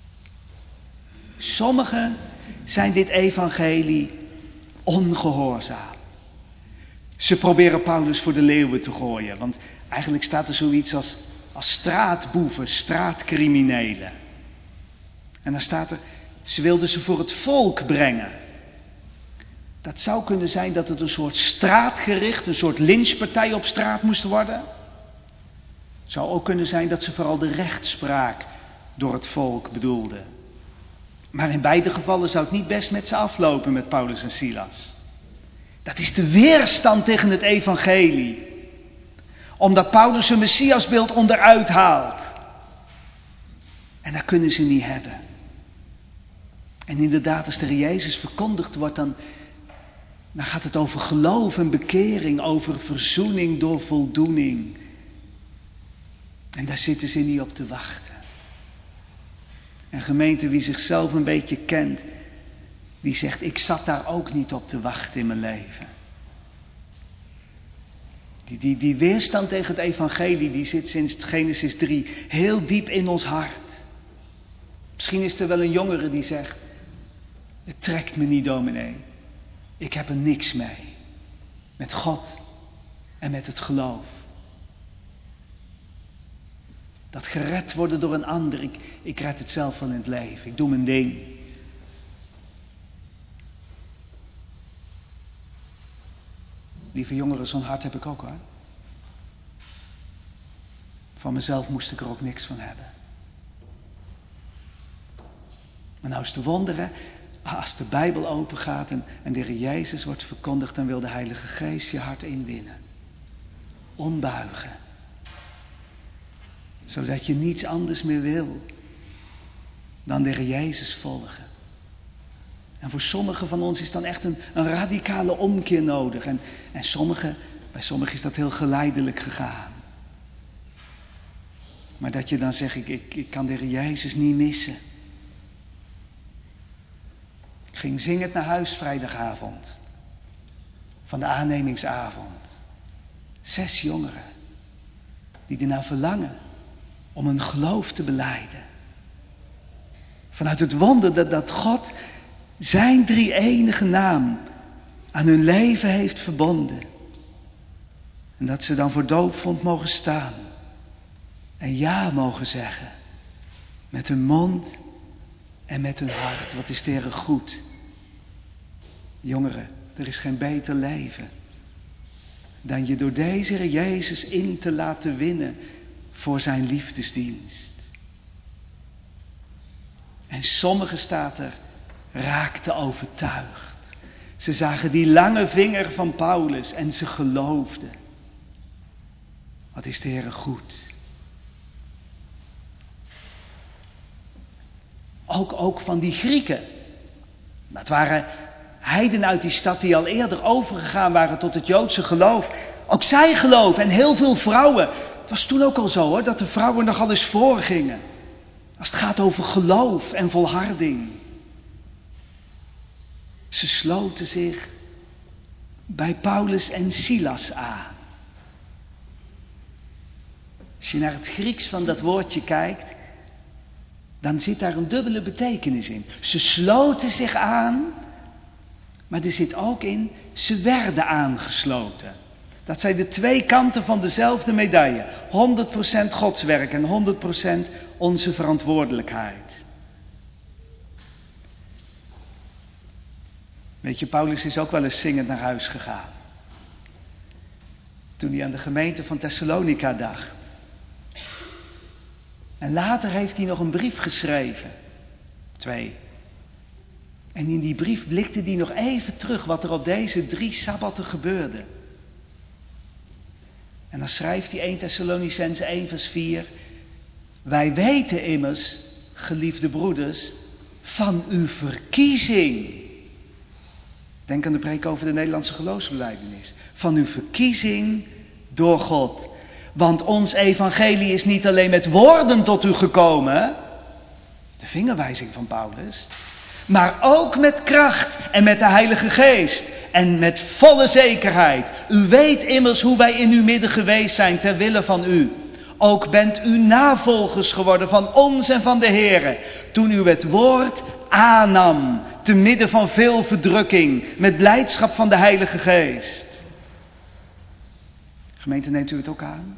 Sommigen zijn dit evangelie ongehoorzaam. Ze proberen Paulus voor de leeuwen te gooien. Want eigenlijk staat er zoiets als straatboeven, straatcriminelen. En dan staat er, ze wilden ze voor het volk brengen. Dat zou kunnen zijn dat het een soort straatgericht, een soort lynchpartij op straat moest worden. Het zou ook kunnen zijn dat ze vooral de rechtspraak door het volk bedoelden. Maar in beide gevallen zou het niet best met ze aflopen met Paulus en Silas. Dat is de weerstand tegen het evangelie. Omdat Paulus een Messiasbeeld onderuit haalt. En dat kunnen ze niet hebben. En inderdaad, als de Heer Jezus verkondigd wordt, Dan gaat het over geloof en bekering, over verzoening door voldoening. En daar zitten ze niet op te wachten. En gemeente, wie zichzelf een beetje kent, die zegt, ik zat daar ook niet op te wachten in mijn leven. Die weerstand tegen het evangelie, die zit sinds Genesis 3 heel diep in ons hart. Misschien is er wel een jongere die zegt, het trekt me niet, dominee. Ik heb er niks mee. Met God en met het geloof. Dat gered worden door een ander, ik red het zelf wel in het leven. Ik doe mijn ding. Lieve jongeren, zo'n hart heb ik ook hoor. Van mezelf moest ik er ook niks van hebben. Maar nou is te wonderen, als de Bijbel open gaat en de Heer Jezus wordt verkondigd, dan wil de Heilige Geest je hart inwinnen. Ombuigen. Zodat je niets anders meer wil dan de Heer Jezus volgen. En voor sommigen van ons is dan echt een radicale omkeer nodig. En bij sommigen is dat heel geleidelijk gegaan. Maar dat je dan zegt, ik kan de Heer Jezus niet missen. Ik ging zingend naar huis vrijdagavond. Van de aannemingsavond. 6 jongeren. Die ernaar verlangen om hun geloof te belijden. Vanuit het wonder dat God zijn drie-enige naam aan hun leven heeft verbonden. En dat ze dan voor doopvond mogen staan. En ja mogen zeggen. Met hun mond en met hun hart. Wat is de Heer goed. Jongeren, er is geen beter leven dan je door deze Heer Jezus in te laten winnen voor zijn liefdesdienst. En sommigen, staat er, raakten overtuigd. Ze zagen die lange vinger van Paulus en ze geloofden. Wat is de Heer goed. Ook van die Grieken. Dat waren heidenen uit die stad die al eerder overgegaan waren tot het Joodse geloof. Ook zij geloven en heel veel vrouwen. Het was toen ook al zo hoor, dat de vrouwen nogal eens voorgingen. Als het gaat over geloof en volharding. Ze sloten zich bij Paulus en Silas aan. Als je naar het Grieks van dat woordje kijkt, dan zit daar een dubbele betekenis in. Ze sloten zich aan, maar er zit ook in, ze werden aangesloten. Dat zijn de twee kanten van dezelfde medaille. 100% Gods werk en 100% onze verantwoordelijkheid. Weet je, Paulus is ook wel eens zingend naar huis gegaan. Toen hij aan de gemeente van Thessalonica dacht. En later heeft hij nog een brief geschreven. 2. En in die brief blikte hij nog even terug wat er op deze 3 sabbatten gebeurde. En dan schrijft hij 1 Thessalonicenzen 1 vers 4. Wij weten immers, geliefde broeders, van uw verkiezing. Denk aan de preek over de Nederlandse geloofsbelijdenis. Van uw verkiezing door God. Want ons evangelie is niet alleen met woorden tot u gekomen. De vingerwijzing van Paulus. Maar ook met kracht en met de Heilige Geest. En met volle zekerheid. U weet immers hoe wij in uw midden geweest zijn ter wille van u. Ook bent u navolgers geworden van ons en van de Here. Toen u het woord aannam. Te midden van veel verdrukking. Met blijdschap van de Heilige Geest. Gemeente, neemt u het ook aan?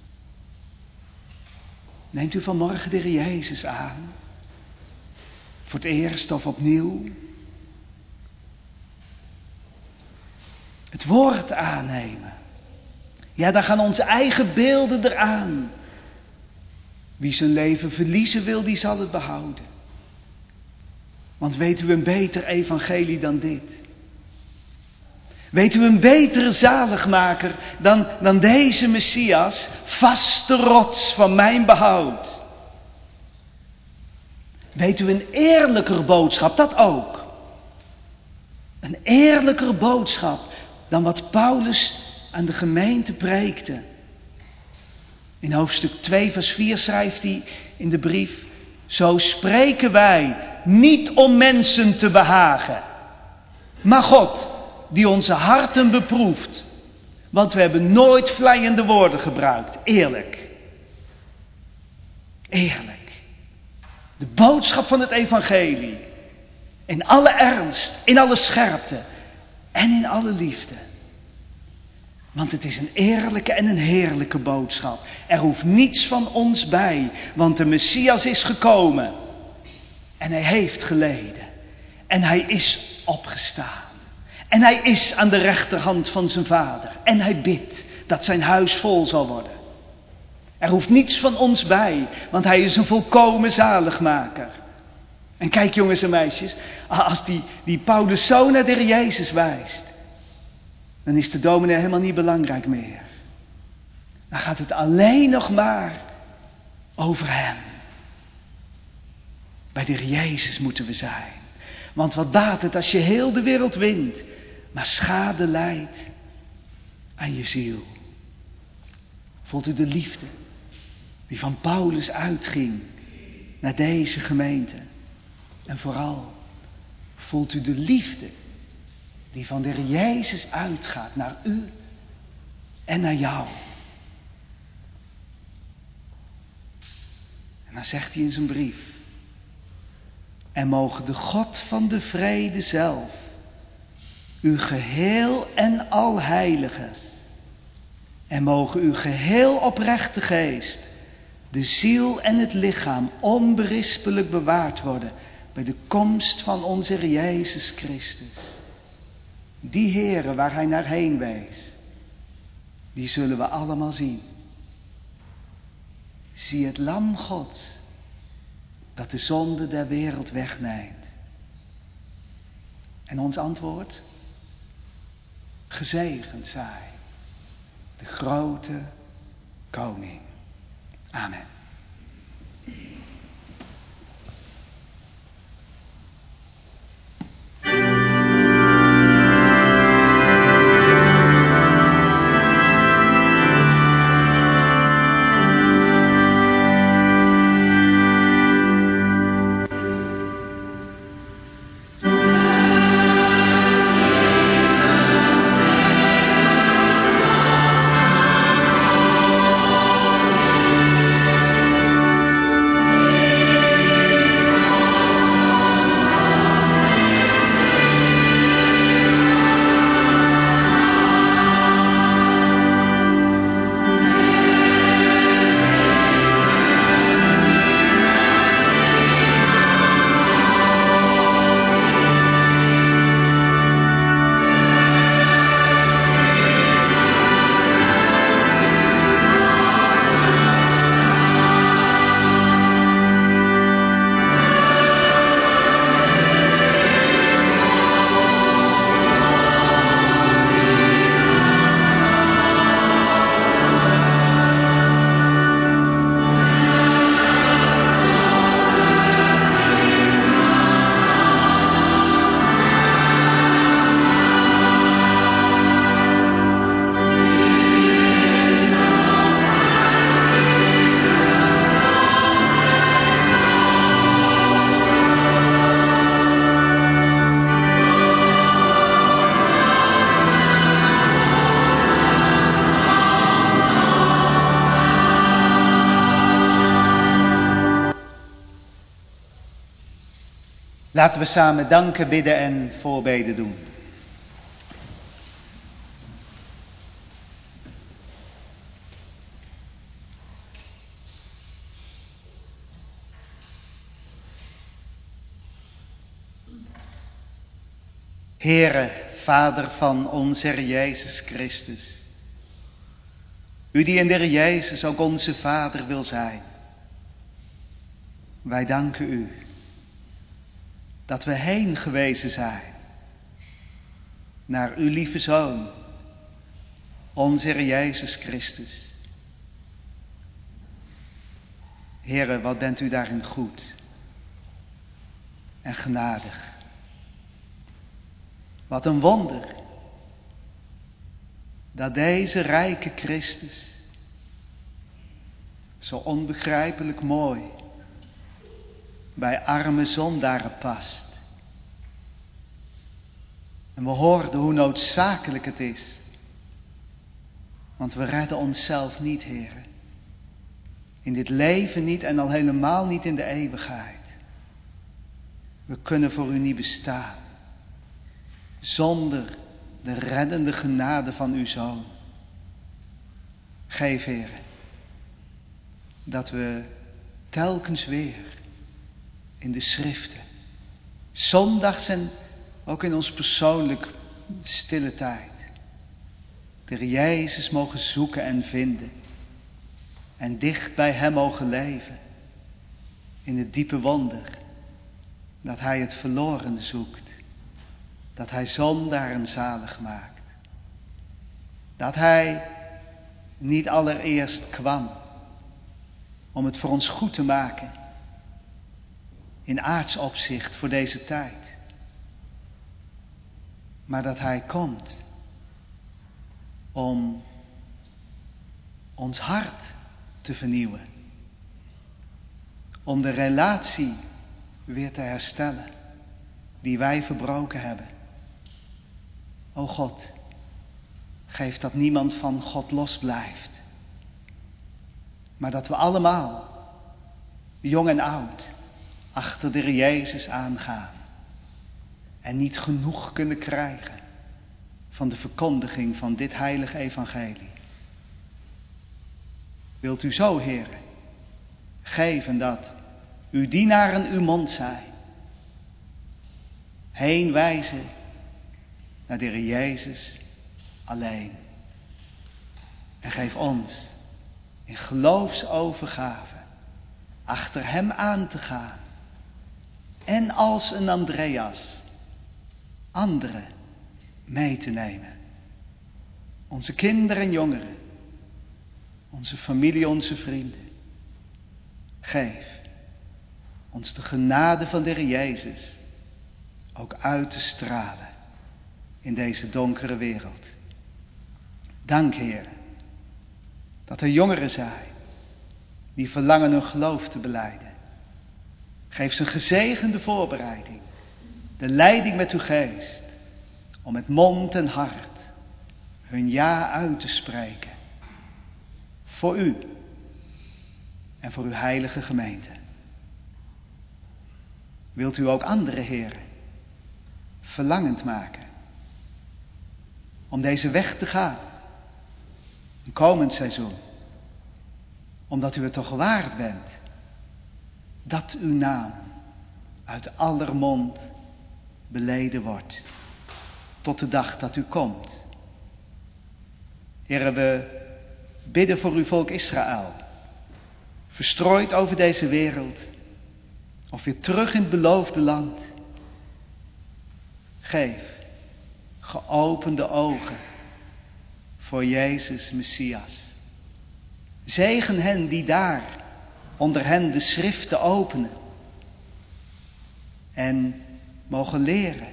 Neemt u vanmorgen de Heer Jezus aan? Voor het eerst of opnieuw? Het woord aannemen. Ja, dan gaan onze eigen beelden eraan. Wie zijn leven verliezen wil, die zal het behouden. Want weet u een beter evangelie dan dit? Weet u een betere zaligmaker dan deze Messias, vaste rots van mijn behoud? Weet u een eerlijker boodschap, dat ook? Een eerlijker boodschap dan wat Paulus aan de gemeente preekte. In hoofdstuk 2 vers 4 schrijft hij in de brief: zo spreken wij niet om mensen te behagen, maar God die onze harten beproeft. Want we hebben nooit vleiende woorden gebruikt. Eerlijk. Eerlijk. De boodschap van het evangelie. In alle ernst, in alle scherpte en in alle liefde. Want het is een eerlijke en een heerlijke boodschap. Er hoeft niets van ons bij, want de Messias is gekomen. En hij heeft geleden. En hij is opgestaan. En hij is aan de rechterhand van zijn Vader. En hij bidt dat zijn huis vol zal worden. Er hoeft niets van ons bij, want hij is een volkomen zaligmaker. En kijk jongens en meisjes, als die Paulus zo naar de Heer Jezus wijst, dan is de dominee helemaal niet belangrijk meer. Dan gaat het alleen nog maar over hem. Bij de Heer Jezus moeten we zijn. Want wat baat het als je heel de wereld wint, maar schade lijdt aan je ziel. Voelt u de liefde die van Paulus uitging naar deze gemeente? En vooral, voelt u de liefde die van de Heer Jezus uitgaat naar u en naar jou? En dan zegt hij in zijn brief: en mogen de God van de vrede zelf uw geheel en al heiligen, en mogen uw geheel oprechte geest, de ziel en het lichaam onberispelijk bewaard worden bij de komst van onze Heer Jezus Christus. Die Heere waar hij naar heen wees, die zullen we allemaal zien. Zie het lam Gods, dat de zonde der wereld wegneemt. En ons antwoord? Gezegend zij, de grote koning. Amen. Laten we samen danken, bidden en voorbeden doen. Heere, Vader van onze Heer Jezus Christus. U die in de Heer Jezus ook onze Vader wil zijn. Wij danken u dat we heen gewezen zijn naar uw lieve Zoon, onze Heer Jezus Christus. Heere, wat bent u daarin goed en genadig. Wat een wonder. Dat deze rijke Christus zo onbegrijpelijk mooi bij arme zondaren past. En we hoorden hoe noodzakelijk het is. Want we redden onszelf niet, Heere. In dit leven niet en al helemaal niet in de eeuwigheid. We kunnen voor u niet bestaan. Zonder de reddende genade van uw Zoon. Geef, Heere, dat we telkens weer in de schriften, zondags en ook in ons persoonlijk stille tijd, de Heer Jezus mogen zoeken en vinden. En dicht bij hem mogen leven. In het diepe wonder dat hij het verloren zoekt. Dat hij zondaren zalig maakt. Dat hij niet allereerst kwam om het voor ons goed te maken. In aards opzicht voor deze tijd. Maar dat hij komt om ons hart te vernieuwen. Om de relatie weer te herstellen die wij verbroken hebben. O God, geef dat niemand van God los blijft. Maar dat we allemaal, jong en oud, achter de Heer Jezus aangaan. En niet genoeg kunnen krijgen van de verkondiging van dit heilige evangelie. Wilt u zo, Heere, geven dat uw dienaren uw mond zijn. Heen wijzen naar de Heer Jezus alleen. En geef ons in geloofsovergave achter hem aan te gaan. En als een Andreas anderen mee te nemen. Onze kinderen en jongeren. Onze familie, onze vrienden. Geef ons de genade van de Heer Jezus ook uit te stralen in deze donkere wereld. Dank, Heer, dat er jongeren zijn die verlangen hun geloof te belijden. Geef ze een gezegende voorbereiding, de leiding met uw geest, om met mond en hart hun ja uit te spreken. Voor u en voor uw heilige gemeente. Wilt u ook andere heren verlangend maken om deze weg te gaan, een komend seizoen, omdat u het toch waard bent dat uw naam uit aller mond beleden wordt, tot de dag dat u komt. Heren, we bidden voor uw volk Israël, verstrooid over deze wereld, of weer terug in het beloofde land. Geef geopende ogen voor Jezus Messias. Zegen hen die daar onder hen de schriften openen en mogen leren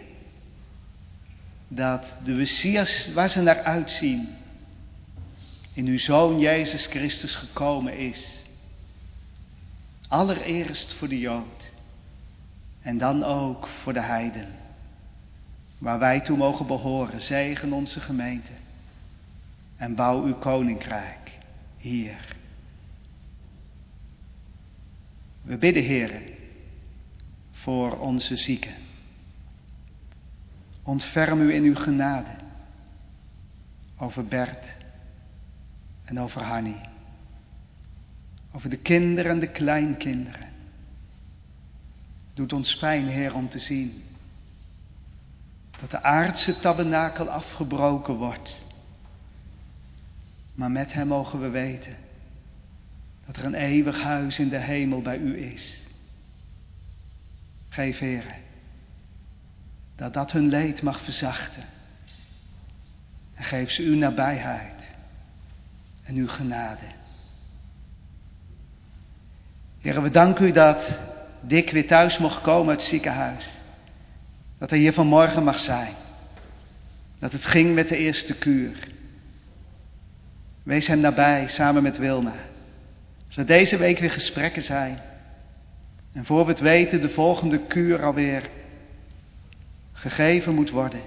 dat de Messias waar ze naar uitzien in uw Zoon Jezus Christus gekomen is. Allereerst voor de Jood en dan ook voor de heiden. Waar wij toe mogen behoren, zegen onze gemeente en bouw uw koninkrijk hier. We bidden, Heere, voor onze zieken. Ontferm u in uw genade over Bert en over Hanny. Over de kinderen en de kleinkinderen. Doet ons pijn, Heer, om te zien dat de aardse tabernakel afgebroken wordt. Maar met hem mogen we weten dat er een eeuwig huis in de hemel bij u is. Geef, Heer, dat hun leed mag verzachten. En geef ze uw nabijheid en uw genade. Heer, we danken u dat Dick weer thuis mocht komen uit het ziekenhuis. Dat hij hier vanmorgen mag zijn. dat het ging met de eerste kuur. Wees hem nabij, samen met Wilma. Als er deze week weer gesprekken zijn. En voor we het weten de volgende kuur alweer gegeven moet worden.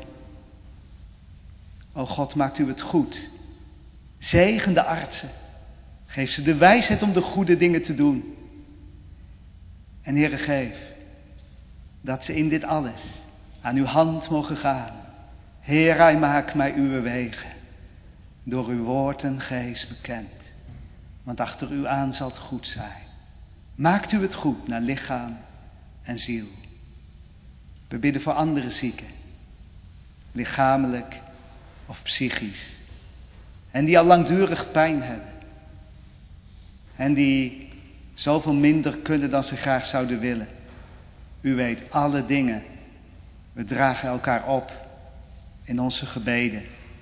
O God, maakt u het goed. Zegen de artsen. Geef ze de wijsheid om de goede dingen te doen. En Heere, geef dat ze in dit alles aan uw hand mogen gaan. Heere, maak mij uw wegen, door uw woord en geest bekend. Want achter u aan zal het goed zijn. Maakt u het goed naar lichaam en ziel. We bidden voor andere zieken, lichamelijk of psychisch. En die al langdurig pijn hebben. En die zoveel minder kunnen dan ze graag zouden willen. U weet alle dingen. We dragen elkaar op in onze gebeden.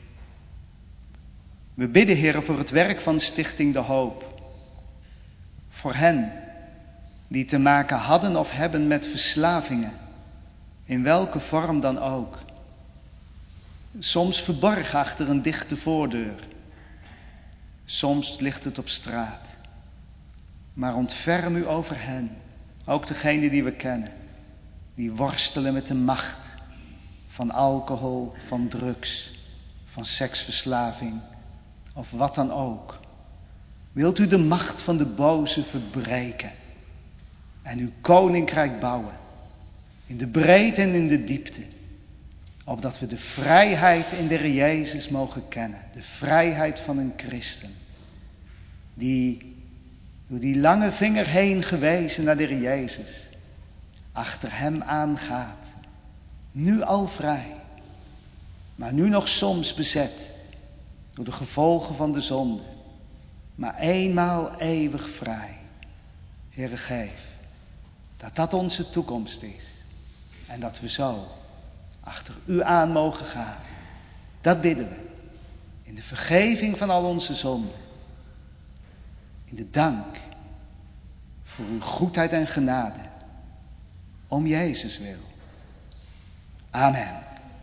We bidden, Heer, voor het werk van Stichting De Hoop. Voor hen die te maken hadden of hebben met verslavingen. In welke vorm dan ook. Soms verborgen achter een dichte voordeur. Soms ligt het op straat. Maar ontferm u over hen. Ook degenen die we kennen. Die worstelen met de macht van alcohol, van drugs, van seksverslaving of wat dan ook. Wilt u de macht van de boze verbreken en uw koninkrijk bouwen in de breedte en in de diepte, opdat we de vrijheid in de Heer Jezus mogen kennen, de vrijheid van een christen, die door die lange vinger heen gewezen naar de Heer Jezus, achter hem aangaat, nu al vrij, maar nu nog soms bezet door de gevolgen van de zonde, maar eenmaal eeuwig vrij. Heere, geef dat dat onze toekomst is en dat we zo achter u aan mogen gaan. Dat bidden we in de vergeving van al onze zonden, in de dank voor uw goedheid en genade, om Jezus wil. Amen.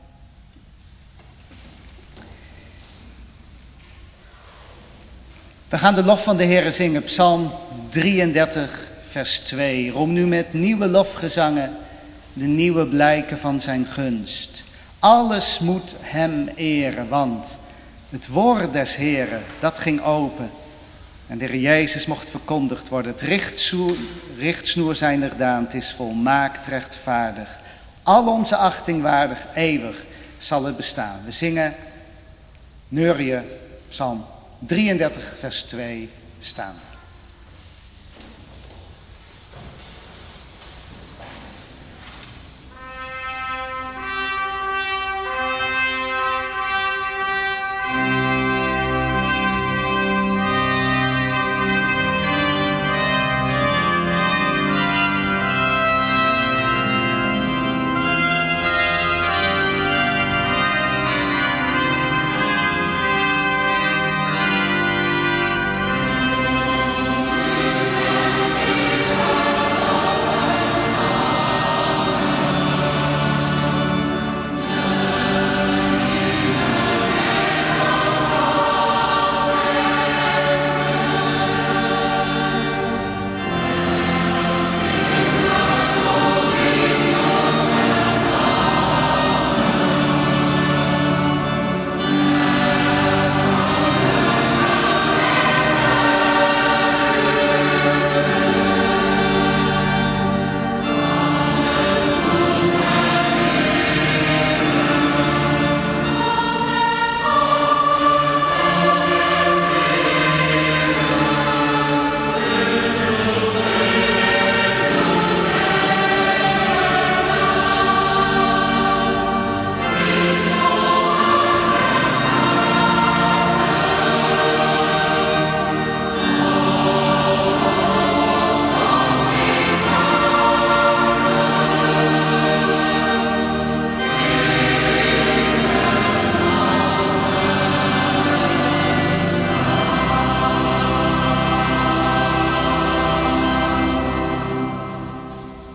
We gaan de lof van de Heere zingen, Psalm 33, vers 2. Roem nu met nieuwe lofgezangen de nieuwe blijken van zijn gunst. Alles moet hem eren, want het woord des Heeren, dat ging open. En de Heer Jezus mocht verkondigd worden. Het richtsnoer zijner daan, het is volmaakt rechtvaardig. Al onze achting waardig, eeuwig zal het bestaan. We zingen Neurje, Psalm 33, vers 2 staan.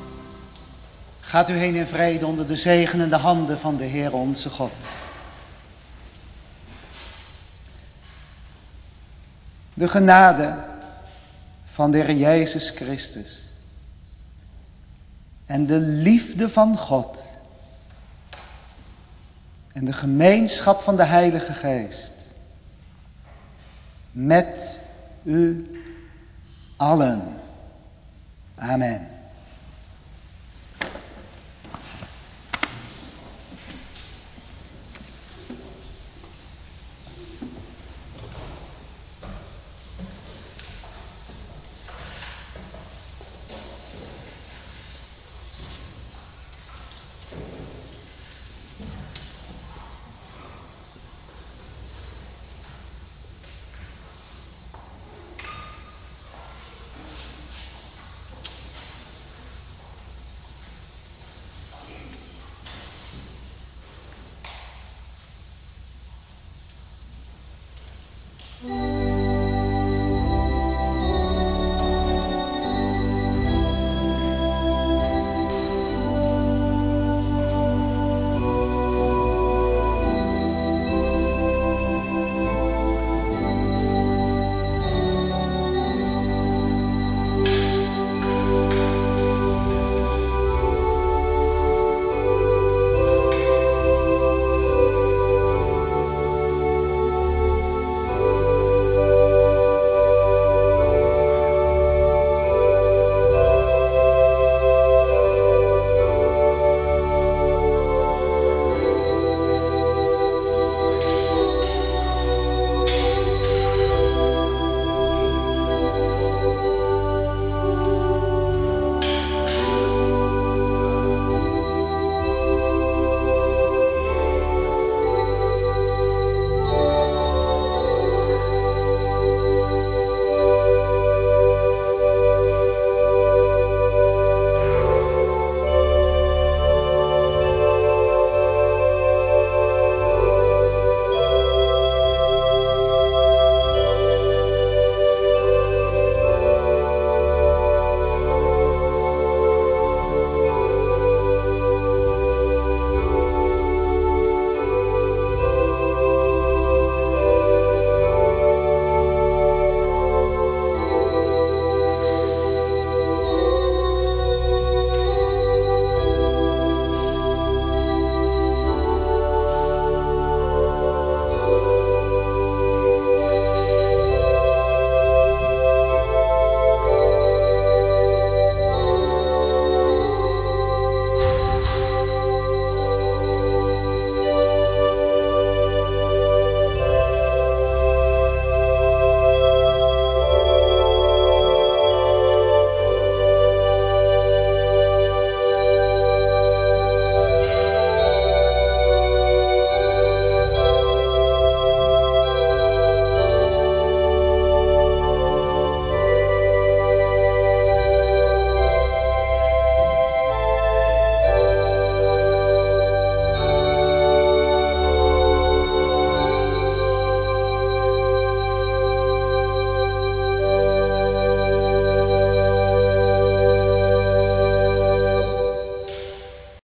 Gaat u heen in vrede onder de zegenende handen van de Heer onze God. de genade van de Heer Jezus Christus en de liefde van God en de gemeenschap van de Heilige Geest met u allen. Amen.